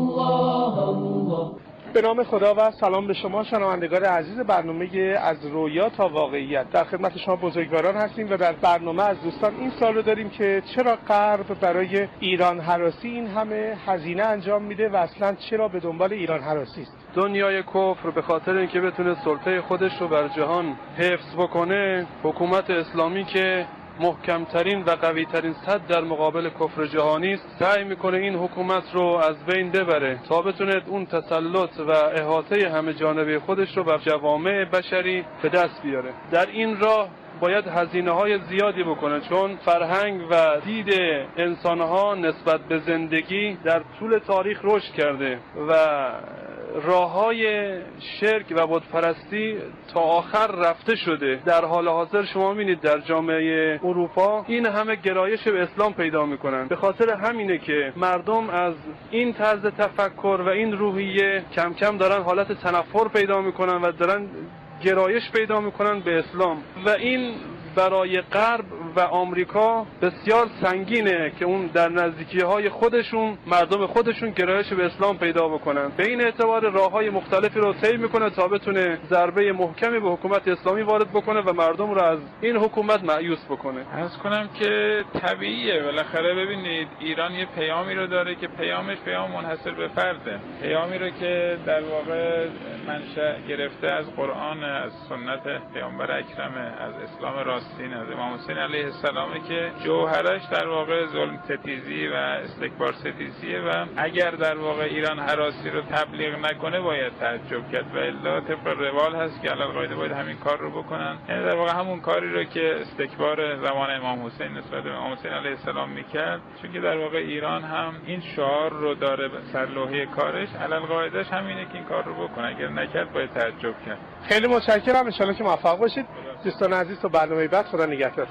به نام خدا و سلام به شما شنوندگان عزیز برنامه از رویا تا واقعیت. در خدمت شما بزرگواران هستیم و در برنامه از دوستان این سوال رو داریم که چرا غرب برای ایران هراسی این همه هزینه انجام میده و اصلا چرا به دنبال ایران هراسی است؟ دنیای کفر به خاطر اینکه بتونه سلطه خودش رو بر جهان حفظ بکنه، حکومت اسلامی که محکمترین و قویترین سد در مقابل کفر جهانی است، سعی میکنه این حکومت رو از بین ببره تا بتونه اون تسلط و احاطه همه جانبه خودش رو بر جوامع بشری به دست بیاره. در این راه باید هزینه‌های زیادی بکنه، چون فرهنگ و دید انسان‌ها نسبت به زندگی در طول تاریخ رشد کرده و راه‌های شرک و بت‌پرستی تا آخر رفته شده. در حال حاضر شما می‌بینید در جامعه اروپا این همه گرایش به اسلام پیدا می‌کنن. به خاطر همینه که مردم از این طرز تفکر و این روحیه کم کم دارن حالت تنفر پیدا می‌کنن و دارن گرایش پیدا میکنن به اسلام و این برای غرب و آمریکا بسیار سنگینه که اون در نزدیکی‌های خودشون مردم خودشون گرایش به اسلام پیدا بکنن. به این اعتبار راه‌های مختلفی رو طی میکنه تا بتونه ضربه محکمی به حکومت اسلامی وارد بکنه و مردم رو از این حکومت مایوس بکنه. عرض کنم که طبیعیه، بالاخره ببینید ایران یه پیامی رو داره که پیامش پیام منحصر به فرده، پیامی رو که در واقع منشأ گرفته از قرآن، از سنت پیامبر اکرم، از اسلام راستین، از امام حسین علیه السلام که جوهرش در واقع ظلم ستیزی و استکبار ستیزیه و اگر در واقع ایران هراسی رو تبلیغ نکنه باید تعجب کرد و الا طبق روال هست که علالقاعده باید همین کار رو بکنن. یعنی در واقع همون کاری رو که استکبار زمان امام حسین نسبت به امام حسین علیه السلام میکرد، چون که در واقع ایران هم این شعار رو داره سرلوحه کارش، علالقاعدهش همینه که این کار رو بکنه، اگر نکرد باید تعجب کرد. خیلی متشکرم، ان شاءالله که موفق باشید. دوستان عزیز تا برنامه بعد خدا نگهدار.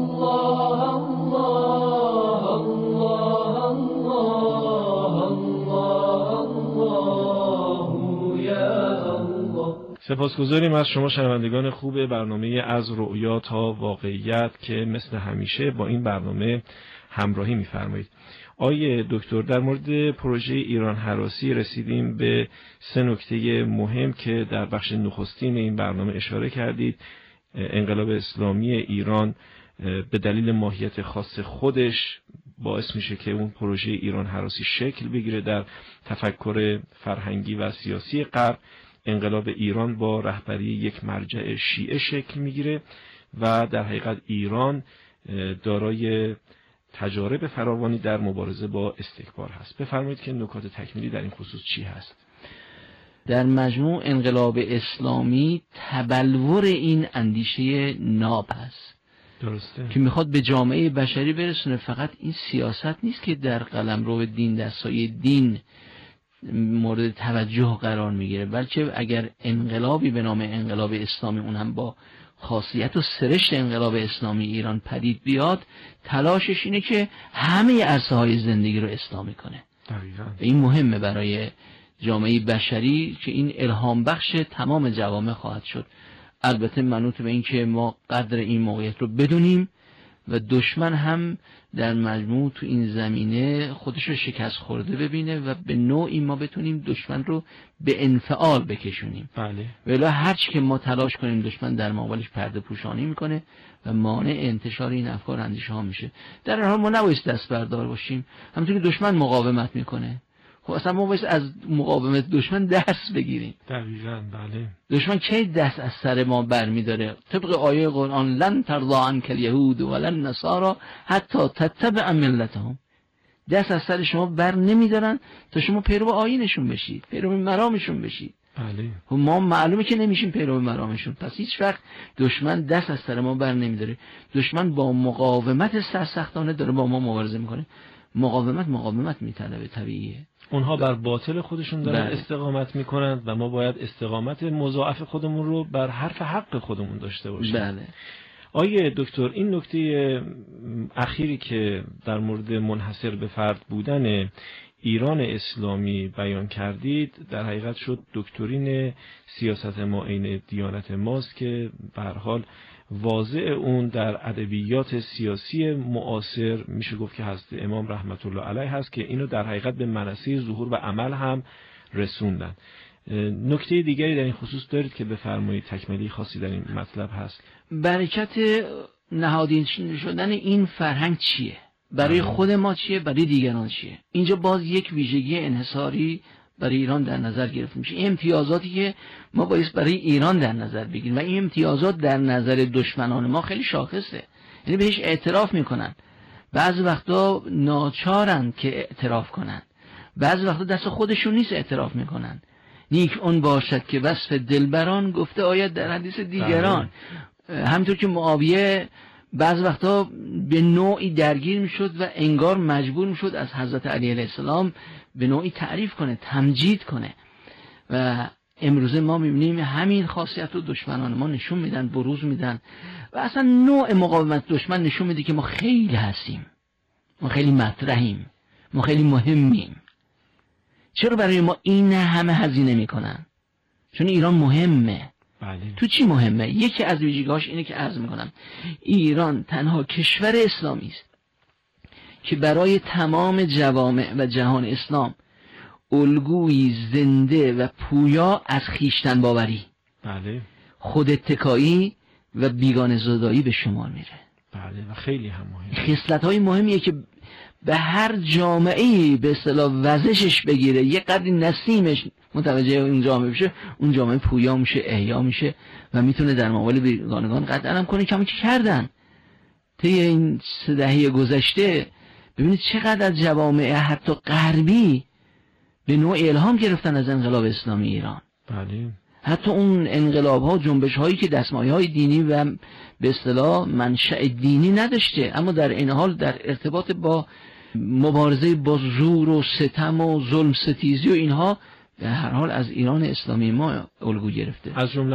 سپاسگزاریم از شما شنوندگان خوب برنامه از رؤیا تا واقعیت که مثل همیشه با این برنامه همراهی می‌فرمایید. آقای دکتر، در مورد پروژه ایران هراسی رسیدیم به سه نکته مهم که در بخش نخستین این برنامه اشاره کردید. انقلاب اسلامی ایران به دلیل ماهیت خاص خودش باعث میشه که اون پروژه ایران هراسی شکل بگیره در تفکر فرهنگی و سیاسی غرب. انقلاب ایران با رهبری یک مرجع شیعه شکل میگیره و در حقیقت ایران دارای تجارب فراوانی در مبارزه با استکبار هست. بفرمایید که نکات تکمیلی در این خصوص چی هست؟ در مجموع انقلاب اسلامی تبلور این اندیشه ناب هست، درسته، که میخواد به جامعه بشری برسونه. فقط این سیاست نیست که در قلمرو دین، در سایه دین مورد توجه قرار میگیره، بلکه اگر انقلابی به نام انقلاب اسلامی، اون هم با خاصیت و سرشت انقلاب اسلامی ایران پدید بیاد، تلاشش اینه که همه عرصه‌های زندگی رو اسلامی کنه. دقیقاً. این مهمه برای جامعه بشری که این الهام بخش تمام جوامع خواهد شد. البته منوط به این که ما قدر این موقعیت رو بدونیم و دشمن هم در مجموع تو این زمینه خودش رو شکست خورده ببینه و به نوعی ما بتونیم دشمن رو به انفعال بکشونیم. بله. ولی هرچی که ما تلاش کنیم دشمن در مقابلش پرده پوشانی میکنه و مانع انتشار این افکار اندیشه ها میشه. در این حال ما نباید دست بردار باشیم. همونطور که دشمن مقاومت میکنه، خب خب اصلا ما باید از مقاومت دشمن درس بگیریم. دقیقاً بله. دشمن کی دست از سر ما برمی‌داره؟ طبق آیه قرآن لن ترضى عنك اليهود ولا النصارى حتی تتبع ملتهم. دست از سر شما بر نمیدارن تا شما پیرو آیینشون بشید، پیرو مرامشون بشید. بله. و ما معلومه که نمیشیم پیرو مرامشون. پس هیچ وقت دشمن دست از سر ما بر نمیداره. دشمن با مقاومت سرسختانه داره با ما مبارزه میکنه. مقاومت میطلبه، طبیعیه. اونها بر باطل خودشون دارن استقامت میکنند و ما باید استقامت مضاعف خودمون رو بر حرف حق خودمون داشته باشیم. بله. آیه دکتر، این نکته اخیری که در مورد منحصر به فرد بودن ایران اسلامی بیان کردید در حقیقت شد دکترین سیاست ما عین دیانت ماست که به هر حال واضع اون در ادبیات سیاسی معاصر میشه گفت که حضرت امام رحمت الله علیه هست که اینو در حقیقت به منصه ظهور و عمل هم رسوندن. نکته دیگری در این خصوص دارید که بفرمایید؟ تکمیلی خاصی در این مطلب هست؟ برکت نهادین شدن این فرهنگ چیه؟ برای خود ما چیه؟ برای دیگران چیه؟ اینجا باز یک ویژگی انحصاری برای ایران در نظر گرفته میشه. این امتیازاتی که ما باید برای ایران در نظر بگیریم و این امتیازات در نظر دشمنان ما خیلی شاخصه، یعنی بهش اعتراف میکنن. بعضی وقتا ناچارن که اعتراف کنن، بعضی وقتا دست خودشون نیست اعتراف میکنن. نیک اون باشد که وصف دلبران گفته آید در حدیث دیگران. همینطور که معاویه بعض وقتا به نوعی درگیر میشد و انگار مجبور میشد از حضرت علی علیه السلام به نوعی تعریف کنه، تمجید کنه. و امروزه ما میبینیم همین خاصیت رو دشمنان ما نشون میدن، بروز میدن و اصلا نوع مقاومت دشمن نشون میده که ما خیلی هستیم، ما خیلی مطرحیم، ما خیلی مهمیم. چرا برای ما این همه هزینه میکنن؟ چون ایران مهمه. بله. تو چی مهمه؟ یکی از ویژگی‌هاش اینه که عرض میکنم ایران تنها کشور اسلامی است که برای تمام جوامع و جهان اسلام الگویی زنده و پویا از خویشتن باوری، بله، خود اتکایی و بیگانه زدایی به شمار میره. بله، و خیلی هم مهمه. خصلت‌های مهمیه که به هر جامعه‌ای به اصطلاح وزشش بگیره، یه قدری نسیمش متوجه اون جامعه بشه، اون جامعه پویا میشه، احیا میشه و میتونه در مقابل بیگانگان قد علم کنه. کمی که کردن طی این 3 دهه گذشته. ببینید چقدر از جوامع حتی غربی به نوع الهام گرفتن از انقلاب اسلامی ایران. بله. حتی اون انقلاب ها، جنبش هایی که دستمایه های دینی و به اصطلاح منشأ دینی نداشته، اما در این حال در ارتباط با مبارزه با زور و ستم و ظلم ستیزی و اینها به هر حال از ایران اسلامی ما الگو گرفته. از جمله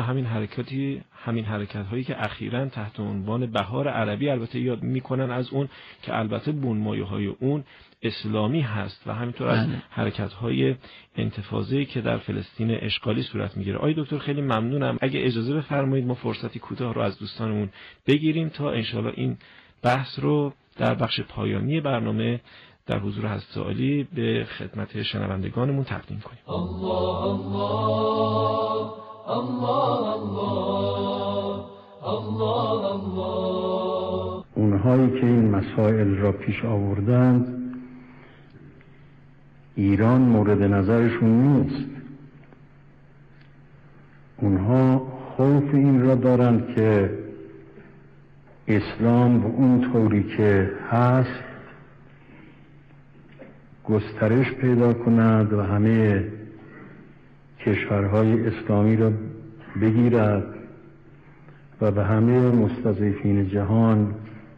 همین حرکت هایی که اخیراً تحت عنوان بهار عربی البته یاد میکنن از اون که البته بنمایه های اون اسلامی هست و همینطور از حرکت های انتفاضه‌ای که در فلسطین اشغالی صورت میگیره. آقای دکتر خیلی ممنونم. اگه اجازه بفرمایید ما فرصتی کوتاه رو از دوستانمون بگیریم تا انشالله این بحث رو در بخش پایانی برنامه در حضور حضرت عالی به خدمت شنوندگانمون تقدیم کنیم. الله الله الله الله الله الله. اونهایی که این مسائل را پیش آوردند ایران مورد نظرشون نیست. اونها خوف این را دارند که اسلام به اون طوری که هست گسترش پیدا کند و همه کشورهای اسلامی را بگیرد و به همه مستضعفین جهان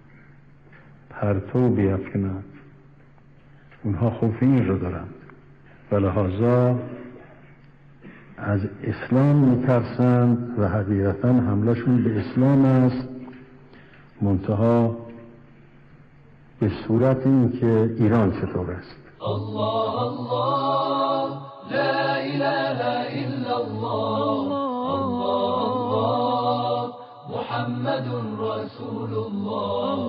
پرتو بیفکند. اونها خوف این را دارند و لحاظا از اسلام میترسند و حقیقتا حملهشون به اسلام است، منتها به صورت این که ایران چطور است. الله الله لا اله الا الله الله الله محمد رسول الله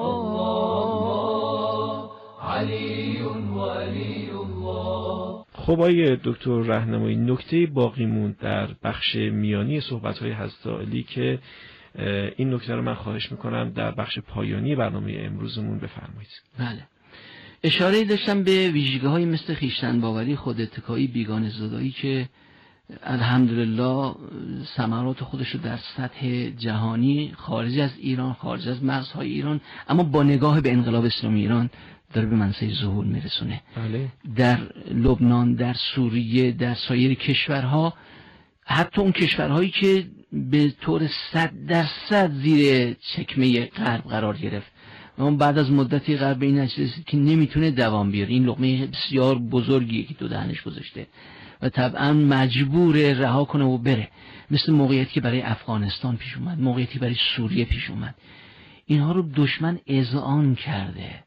الله علی ولی الله. خب آقای دکتر راهنمایی، نکته باقی موند در بخش میانی صحبت‌های حضرت عالی که این نکته رو من خواهش میکنم در بخش پایانی برنامه امروزمون بفرمایید. بله. اشاره داشتم به ویژگی‌های مثل خویشتن باوری، خود اتکایی، بیگانه زدایی که الحمدلله ثمرات خودش رو در سطح جهانی خارج از ایران، خارج از مرزهای ایران، اما با نگاه به انقلاب اسلامی ایران داره به منصه ظهور میرسونه. بله. در لبنان، در سوریه، در سایر کشورها، حتی اون کشورهایی که به طور 100% زیر چکمه غرب قرار گرفت، اون بعد از مدتی غرب این نتیجه که نمیتونه دوام بیاره، این لقمه بسیار بزرگیه که تو دهنش گذاشته و طبعا مجبور رها کنه و بره. مثل موقعیتی که برای افغانستان پیش اومد، موقعیتی برای سوریه پیش اومد. اینها رو دشمن اذعان کرده،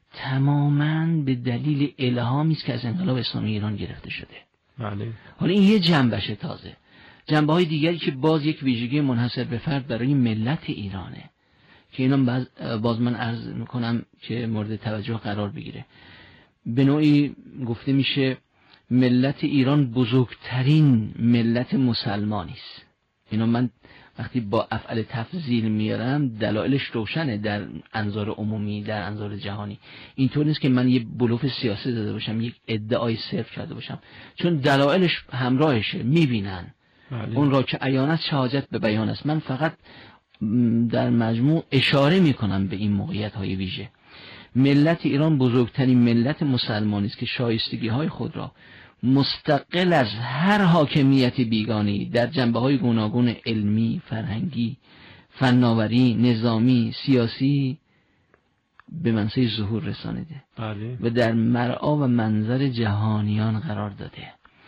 تماما به دلیل الهامی است که از انقلاب اسلامی ایران گرفته شده. بله. حالا این یه جنبشه تازه. جنبه‌های دیگری که باز یک ویژگی منحصر به فرد برای ملت ایرانه که اینا باز من عرض میکنم که مورد توجه قرار بگیره. به نوعی گفته میشه ملت ایران بزرگترین ملت مسلمانی است. اینا من وقتی با افعال تفضیل میارم دلایلش روشنه در انظار عمومی، در انظار جهانی. اینطور نیست که من یه بلوف سیاسی داده باشم، یک ادعای صرف کرده باشم، چون دلایلش همراهشه، میبینن. بله. اون را که عیانت شهادت به بیان است. من فقط در مجموع اشاره میکنم به این موقعیت های ویژه. ملت ایران بزرگترین ملت مسلمانی است که شایستگی های خود را مستقل از هر حاکمیت بیگانه‌ای در جنبه‌های گوناگون علمی، فرهنگی، فناوری، نظامی، سیاسی به منصه ظهور رسانیده. بله. و در مرعا و منظر جهانیان قرار داده.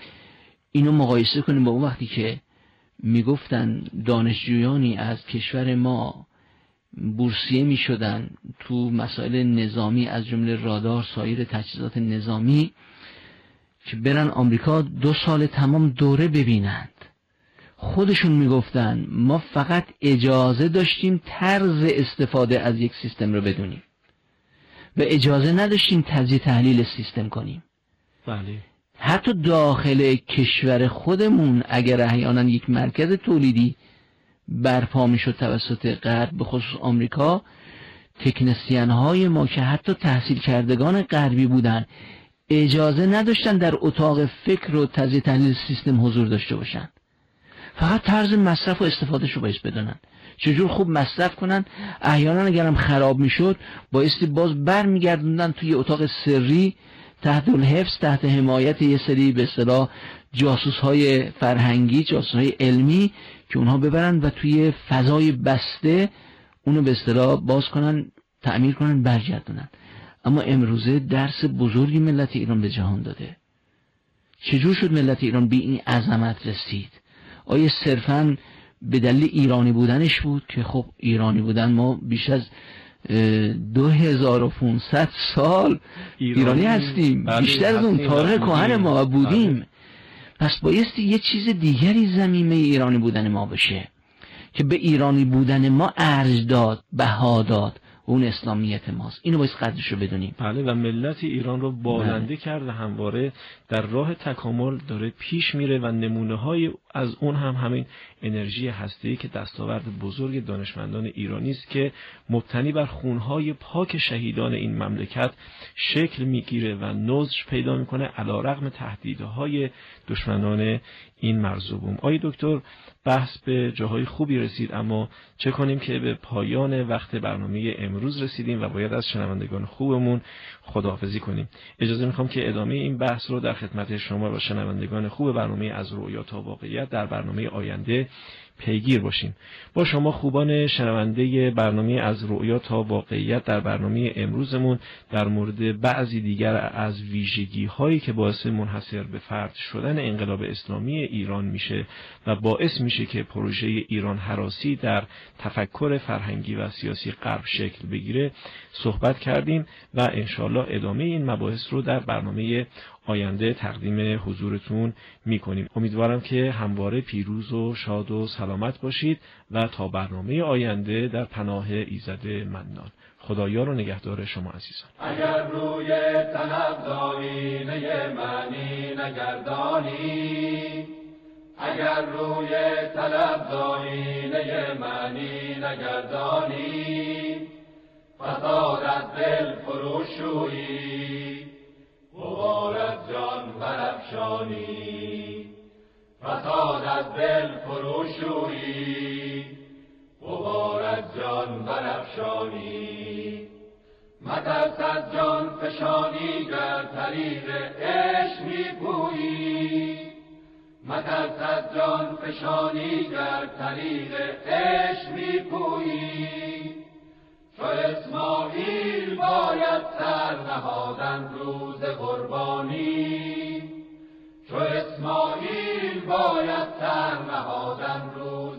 اینو مقایسه کنیم با اون وقتی که میگفتن دانشجویانی از کشور ما بورسیه میشدن تو مسائل نظامی از جمله رادار، سایر تجهیزات نظامی، که برن آمریکا 2 سال تمام دوره ببینند. خودشون میگفتن ما فقط اجازه داشتیم طرز استفاده از یک سیستم رو بدونیم و اجازه نداشتیم تجزیه تحلیل سیستم کنیم. بله. حتی داخل کشور خودمون اگر احیانا یک مرکز تولیدی برپا میشد توسط غرب، به خصوص آمریکا، تکنسین های ما که حتی تحصیل کردگان غربی بودن اجازه نداشتن در اتاق فکر و تجزیه تحلیل سیستم حضور داشته باشن. فقط طرز مصرف و استفادهش رو باید بدونن، چجور خوب مصرف کنن. احیانا اگرم خراب میشد بایستی باز برمیگردوندن توی اتاق سری تحت الحفظ، تحت حمایت یه سری به اصطلاح جاسوس‌های فرهنگی، جاسوس‌های علمی که اونها ببرن و توی فضای بسته اونو به اصطلاح باز کنن، تعمیر کنن، برگردونن. اما امروزه درس بزرگی ملت ایران به جهان داده. چجور شد ملت ایران به این عظمت رسید؟ آیا صرفاً به دلیل ایرانی بودنش بود که خب ایرانی بودن ما بیش از 2500 سال ایرانی هستیم، بیشتر از اون تاریخ کهن ما بودیم. پس بایستی یه چیز دیگری ضمیمه ایرانی بودن ما بشه که به ایرانی بودن ما ارج داد، بها داد، اون اسلامیت ماست. اینو باید قدرش رو بدونیم. بله. و ملت ایران رو بازنده کرده، همواره در راه تکامل داره پیش میره و نمونه های از اون هم همین انرژی هسته‌ای که دستاورد بزرگ دانشمندان ایرانی است که مبتنی بر خونهای پاک شهیدان این مملکت شکل میگیره و نضج پیدا میکنه علیرغم تهدیدهای دشمنان این مرزبون. آقای دکتر، بحث به جاهای خوبی رسید، اما چه کنیم که به پایان وقت برنامه امروز رسیدیم و باید از شنوندگان خوبمون خداحافظی کنیم. اجازه میخوام که ادامه این بحث رو در خدمت شما و شنوندگان خوب برنامه از رؤیا تا واقعیت در برنامه آینده پیگیر باشیم. با شما خوبان شنونده برنامه از رؤیا تا واقعیت در برنامه امروزمون در مورد بعضی دیگر از ویژگی هایی که باعث منحصر به فرد شدن انقلاب اسلامی ایران میشه و باعث میشه که پروژه ایران هراسی در تفکر فرهنگی و سیاسی غرب شکل بگیره صحبت کردیم و انشالله ادامه این مباحث رو در برنامه آینده تقدیم حضورتون میکنیم. امیدوارم که همواره پیروز و شاد و سلامت باشید و تا برنامه آینده در پناه ایزد منان. خدایا رو نگهدار شما عزیزان. اگر روی طلب آینه معنی نگردانی، اگر روی طلب آینه معنی نگردانی، فساد از دل فروشویی، غبار از جان برافشانی. فساد از دل فروشویی، غبار از جان برافشانی. مترس از جان فشانی گر طریق عشق می‌پویی. مترس از جان فشانی گر طریق عشق می‌پویی. چو اسماعیل باید سر نهادن روز قربانی. چو اسماعیل باید سر نهادن روز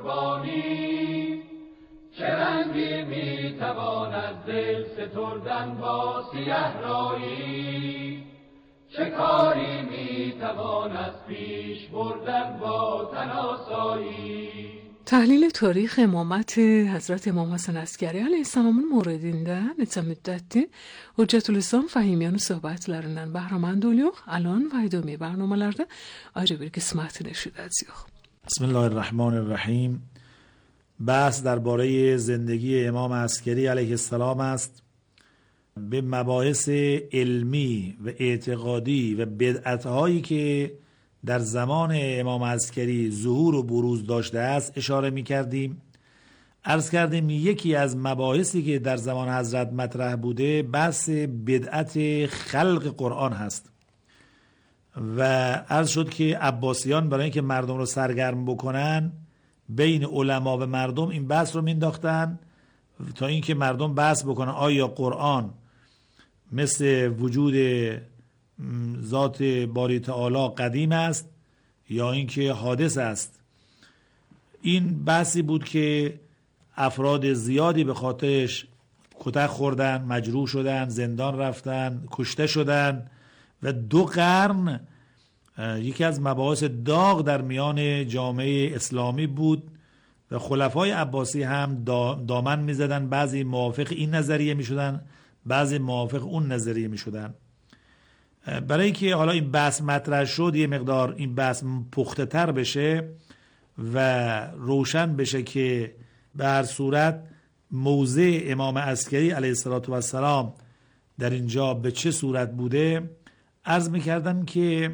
قربانی. چه رنگی میتوان از دل ستردن با سیه رایی. چه کاری میتوان از پیش بردن با تن آسایی. تحلیل تاریخ امامت حضرت امام Hasan Askari Aleyhisselam'ın muridinde neçə müddətdir Hüccetülİslam fəhimyanı söhbətlərindən bəhrəmand oluyor. Alan və idami برنامه‌larda ayrı bir qismətini eşidəcəyik. بسم الله الرحمن الرحیم. بحث درباره زندگی امام عسکری علیه السلام است. به مباحث علمی و اعتقادی و بدعت‌هایی که در زمان امام عسکری ظهور و بروز داشته است اشاره می کردیم. عرض کردیم یکی از مباحثی که در زمان حضرت مطرح بوده بحث بدعت خلق قرآن هست و عرض شد که عباسیان برای اینکه مردم رو سرگرم بکنن بین علما و مردم این بحث رو مینداختن تا اینکه مردم بحث بکنن آیا قرآن مثل وجود ذات باری تعالی قدیم است یا اینکه حادث است. این بحثی بود که افراد زیادی به خاطرش کتک خوردن، مجروح شدن، زندان رفتن، کشته شدن و 2 قرن یکی از مباحث داغ در میان جامعه اسلامی بود و خلفای عباسی هم دامن می زدن. بعضی موافق این نظریه می شدن، بعضی موافق اون نظریه می شدن. برای اینکه حالا این بحث مطرح شد یه مقدار این بحث پخته تر بشه و روشن بشه که به هر صورت موضع امام عسکری علیه السلام در اینجا به چه صورت بوده، عرض می‌کردم که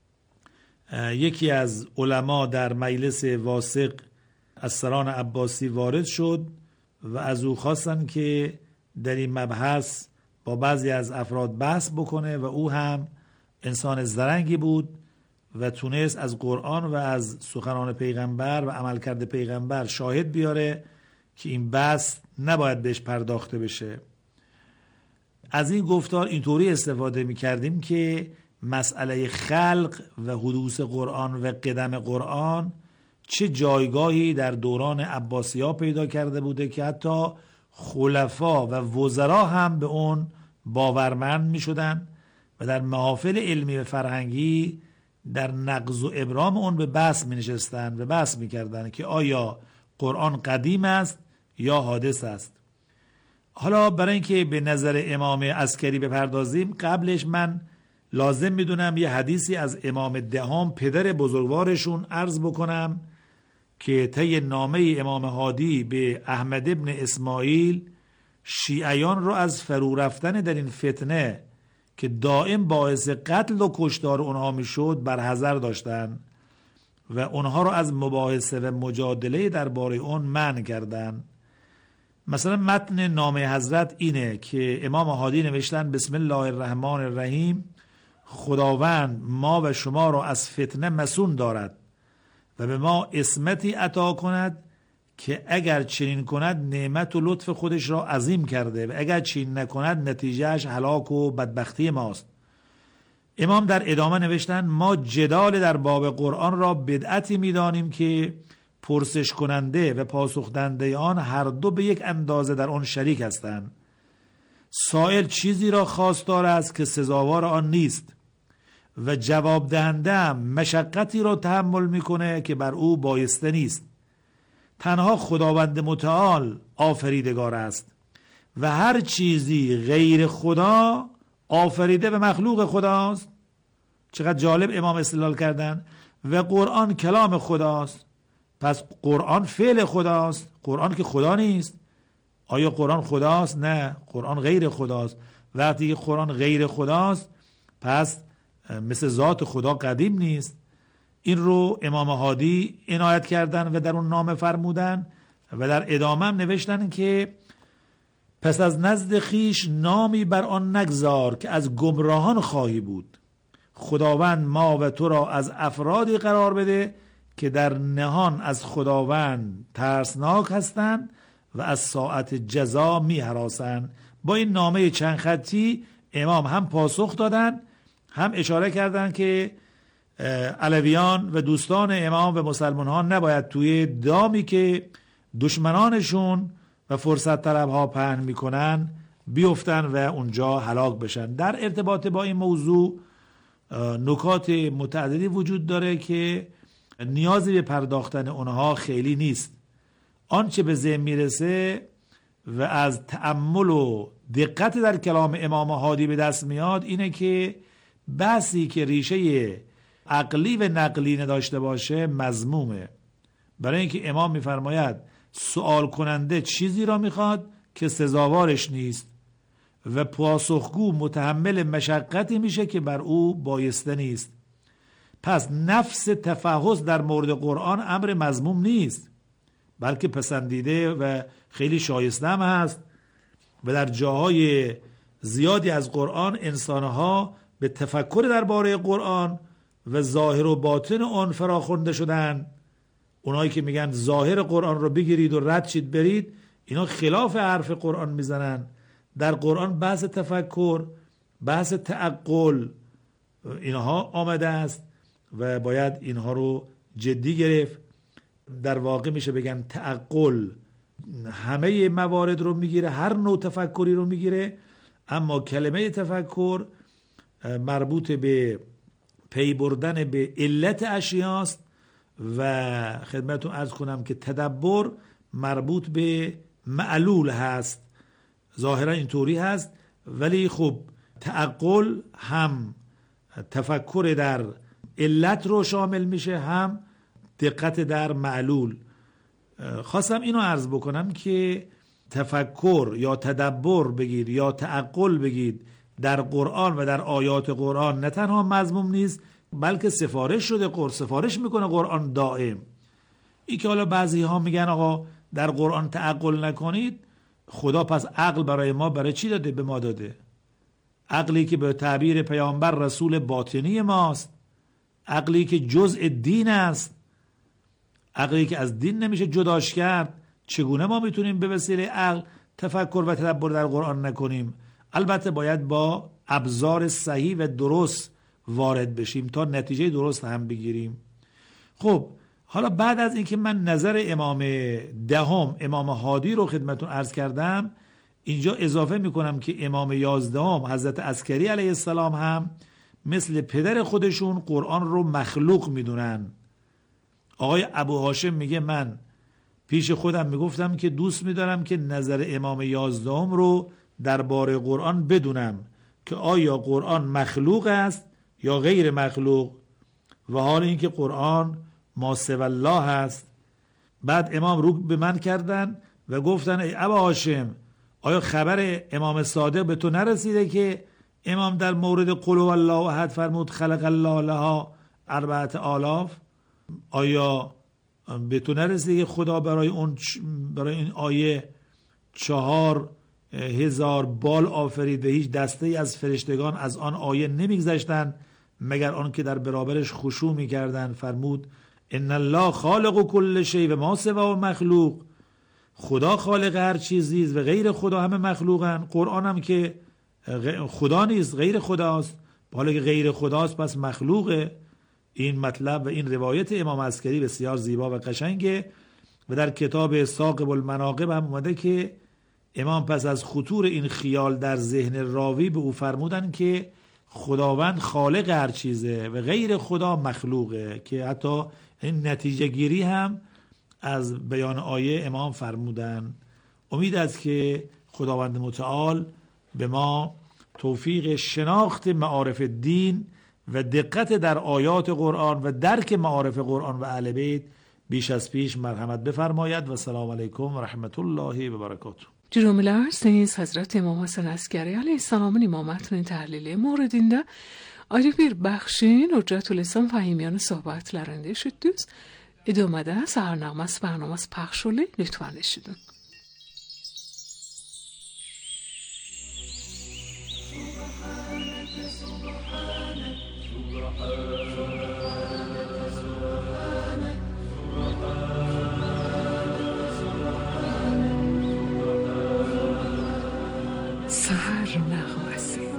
یکی از علما در مجلس واسق از سران عباسی وارد شد و از او خواستن که در این مبحث با بعضی از افراد بحث بکنه و او هم انسان زرنگی بود و تونست از قرآن و از سخنان پیغمبر و عملکرد پیغمبر شاهد بیاره که این بحث نباید بهش پرداخته بشه. از این گفتار اینطوری استفاده می کردیم که مسئله خلق و حدوث قرآن و قدم قرآن چه جایگاهی در دوران عباسی‌ها پیدا کرده بوده که حتی خلفا و وزرا هم به اون باورمند می شدن و در محافل علمی و فرهنگی در نقض و ابرام اون به بحث می نشستن و بحث می کردن که آیا قرآن قدیم است یا حادث است. حالا برای اینکه به نظر امام عسکری بپردازیم قبلش من لازم می دونم یه حدیثی از امام دهم پدر بزرگوارشون عرض بکنم که طی نامه امام هادی به احمد ابن اسماعیل شیعیان رو از فرو رفتن در این فتنه که دائم باعث قتل و کشتار اونها میشد برحذر داشتن و اونها رو از مباحثه و مجادله درباره اون منع کردن. مثلا متن نامه حضرت اینه که امام هادی نوشتن بسم الله الرحمن الرحیم، خداوند ما و شما را از فتنه مسون دارد و به ما عصمتی عطا کند که اگر چنین کند نعمت و لطف خودش را عظیم کرده و اگر چنین نکند نتیجهش هلاک و بدبختی ماست. امام در ادامه نوشتن ما جدال در باب قرآن را بدعتی می‌دانیم که پرسش کننده و پاسخ دهنده آن هر دو به یک اندازه در آن شریک هستند. سائل چیزی را خواستار است که سزاوار آن نیست و جواب دهنده هم مشقتی را تحمل میکنه که بر او بایسته نیست. تنها خداوند متعال آفریدگار است و هر چیزی غیر خدا آفریده و مخلوق خداست. چقدر جالب امام استدلال کردن. و قرآن کلام خداست، پس قرآن فعل خداست، قرآن که خدا نیست. آیا قرآن خداست؟ نه، قرآن غیر خداست. وقتی که قرآن غیر خداست پس مثل ذات خدا قدیم نیست. این رو امام هادی عنایت کردن و در اون نامه فرمودن و در ادامه هم نوشتن که پس از نزد خیش نامی بر آن نگذار که از گمراهان خواهی بود. خداوند ما و تو را از افرادی قرار بده که در نهان از خداوند ترسناک هستند و از ساعت جزا می هراسند. با این نامه چند خطی امام هم پاسخ دادن، هم اشاره کردند که علویان و دوستان امام و مسلمانان نباید توی دامی که دشمنانشون و فرصت طلبها پهن میکنن بیفتن و اونجا هلاک بشن. در ارتباط با این موضوع نکات متعددی وجود داره که نیازی به پرداختن اونها خیلی نیست. آنچه به ذهن میرسه و از تأمل و دقت در کلام امام هادی به دست میاد اینه که بحثی که ریشه عقلی و نقلی نداشته باشه مذمومه. برای اینکه امام میفرماید سوال کننده چیزی را میخواد که سزاوارش نیست و پاسخگو متحمل مشقتی میشه که بر او بایسته نیست. پس نفس تفحص در مورد قرآن امر مذموم نیست، بلکه پسندیده و خیلی شایسته هم هست و در جاهای زیادی از قرآن انسانها به تفکر درباره قرآن و ظاهر و باطن آن فراخوانده شدن. اونایی که میگن ظاهر قرآن رو بگیرید و رد شید برید، اینا خلاف حرف قرآن میزنن. در قرآن بحث تفکر، بحث تعقل اینها آمده است و باید اینها رو جدی گرفت. در واقع میشه بگن تعقل همه موارد رو میگیره، هر نوع تفکری رو میگیره، اما کلمه تفکر مربوط به پی بردن به علت اشیاست و خدمتتون عرض کنم که تدبر مربوط به معلول هست. ظاهرا اینطوری هست، ولی خب تعقل هم تفکر در علت رو شامل میشه، هم دقت در معلول. خواستم اینو عرض بکنم که تفکر یا تدبر بگید یا تعقل بگید در قرآن و در آیات قرآن نه تنها مذموم نیست، بلکه سفارش شده، سفارش میکنه قرآن دائم. این که حالا بعضی ها میگن آقا در قرآن تعقل نکنید، خدا پس عقل برای ما برای چی داده؟ به ما داده عقلی که به تعبیر پیامبر رسول باطنی ماست، عقلی که جزء دین است، عقلی که از دین نمیشه جداش کرد. چگونه ما میتونیم به وسیله عقل تفکر و تدبر در قرآن نکنیم؟ البته باید با ابزار صحیح و درست وارد بشیم تا نتیجه درست هم بگیریم. خب حالا بعد از اینکه من نظر امام دهم امام هادی رو خدمتون عرض کردم، اینجا اضافه میکنم که امام 11 حضرت عسکری علیه السلام هم مثل پدر خودشون قرآن رو مخلوق میدونن. آقای ابو هاشم میگه من پیش خودم میگفتم که دوست میدارم که نظر امام 11 رو درباره قرآن بدونم که آیا قرآن مخلوق است یا غیر مخلوق، و حال اینکه قرآن ما سوی الله است. بعد امام رو به من کردن و گفتن ای ابا هاشم، آیا خبر امام صادق به تو نرسیده که امام در مورد قل هو الله احد فرمود خلق الله لها 4000؟ آیا به تو نرسیده که خدا برای این آیه 4000 بال آفرید و هیچ دسته ای از فرشتگان از آن آیه نمیگذشتن مگر آن که در برابرش خشوع میکردن؟ فرمود ان الله خالق کل شیء و ما سواه مخلوق. خدا خالق هر چیزی است و غیر خدا همه مخلوقن. قرآن هم که خدا نیست، غیر خداست، حالا که غیر خداست پس مخلوقه. این مطلب و این روایت امام عسکری بسیار زیبا و قشنگه و در کتاب ثاقب المناقب هم اومده که امام پس از خطور این خیال در ذهن راوی به او فرمودن که خداوند خالق هر چیزه و غیر خدا مخلوقه، که حتی این نتیجه گیری هم از بیان آیه امام فرمودن. امید است که خداوند متعال به ما توفیق شناخت معارف دین و دقت در آیات قرآن و درک معارف قرآن و اهل بیت بیش از پیش مرحمت بفرماید و سلام علیکم و رحمت الله و برکاته. Cürümlər Seyyiz Hazret İmam Hasan Askeri Aleyhisselamın imamətinin təhlili mövridində ayrı bir bəxşin Hüccətül-İslam Fəhimyanı söhbətlərində eşitdiniz. İdəmədə Səhərnağməsi bərnaməsi pəxş oldu. Lütfən eşidin. Səhər nəğməsi.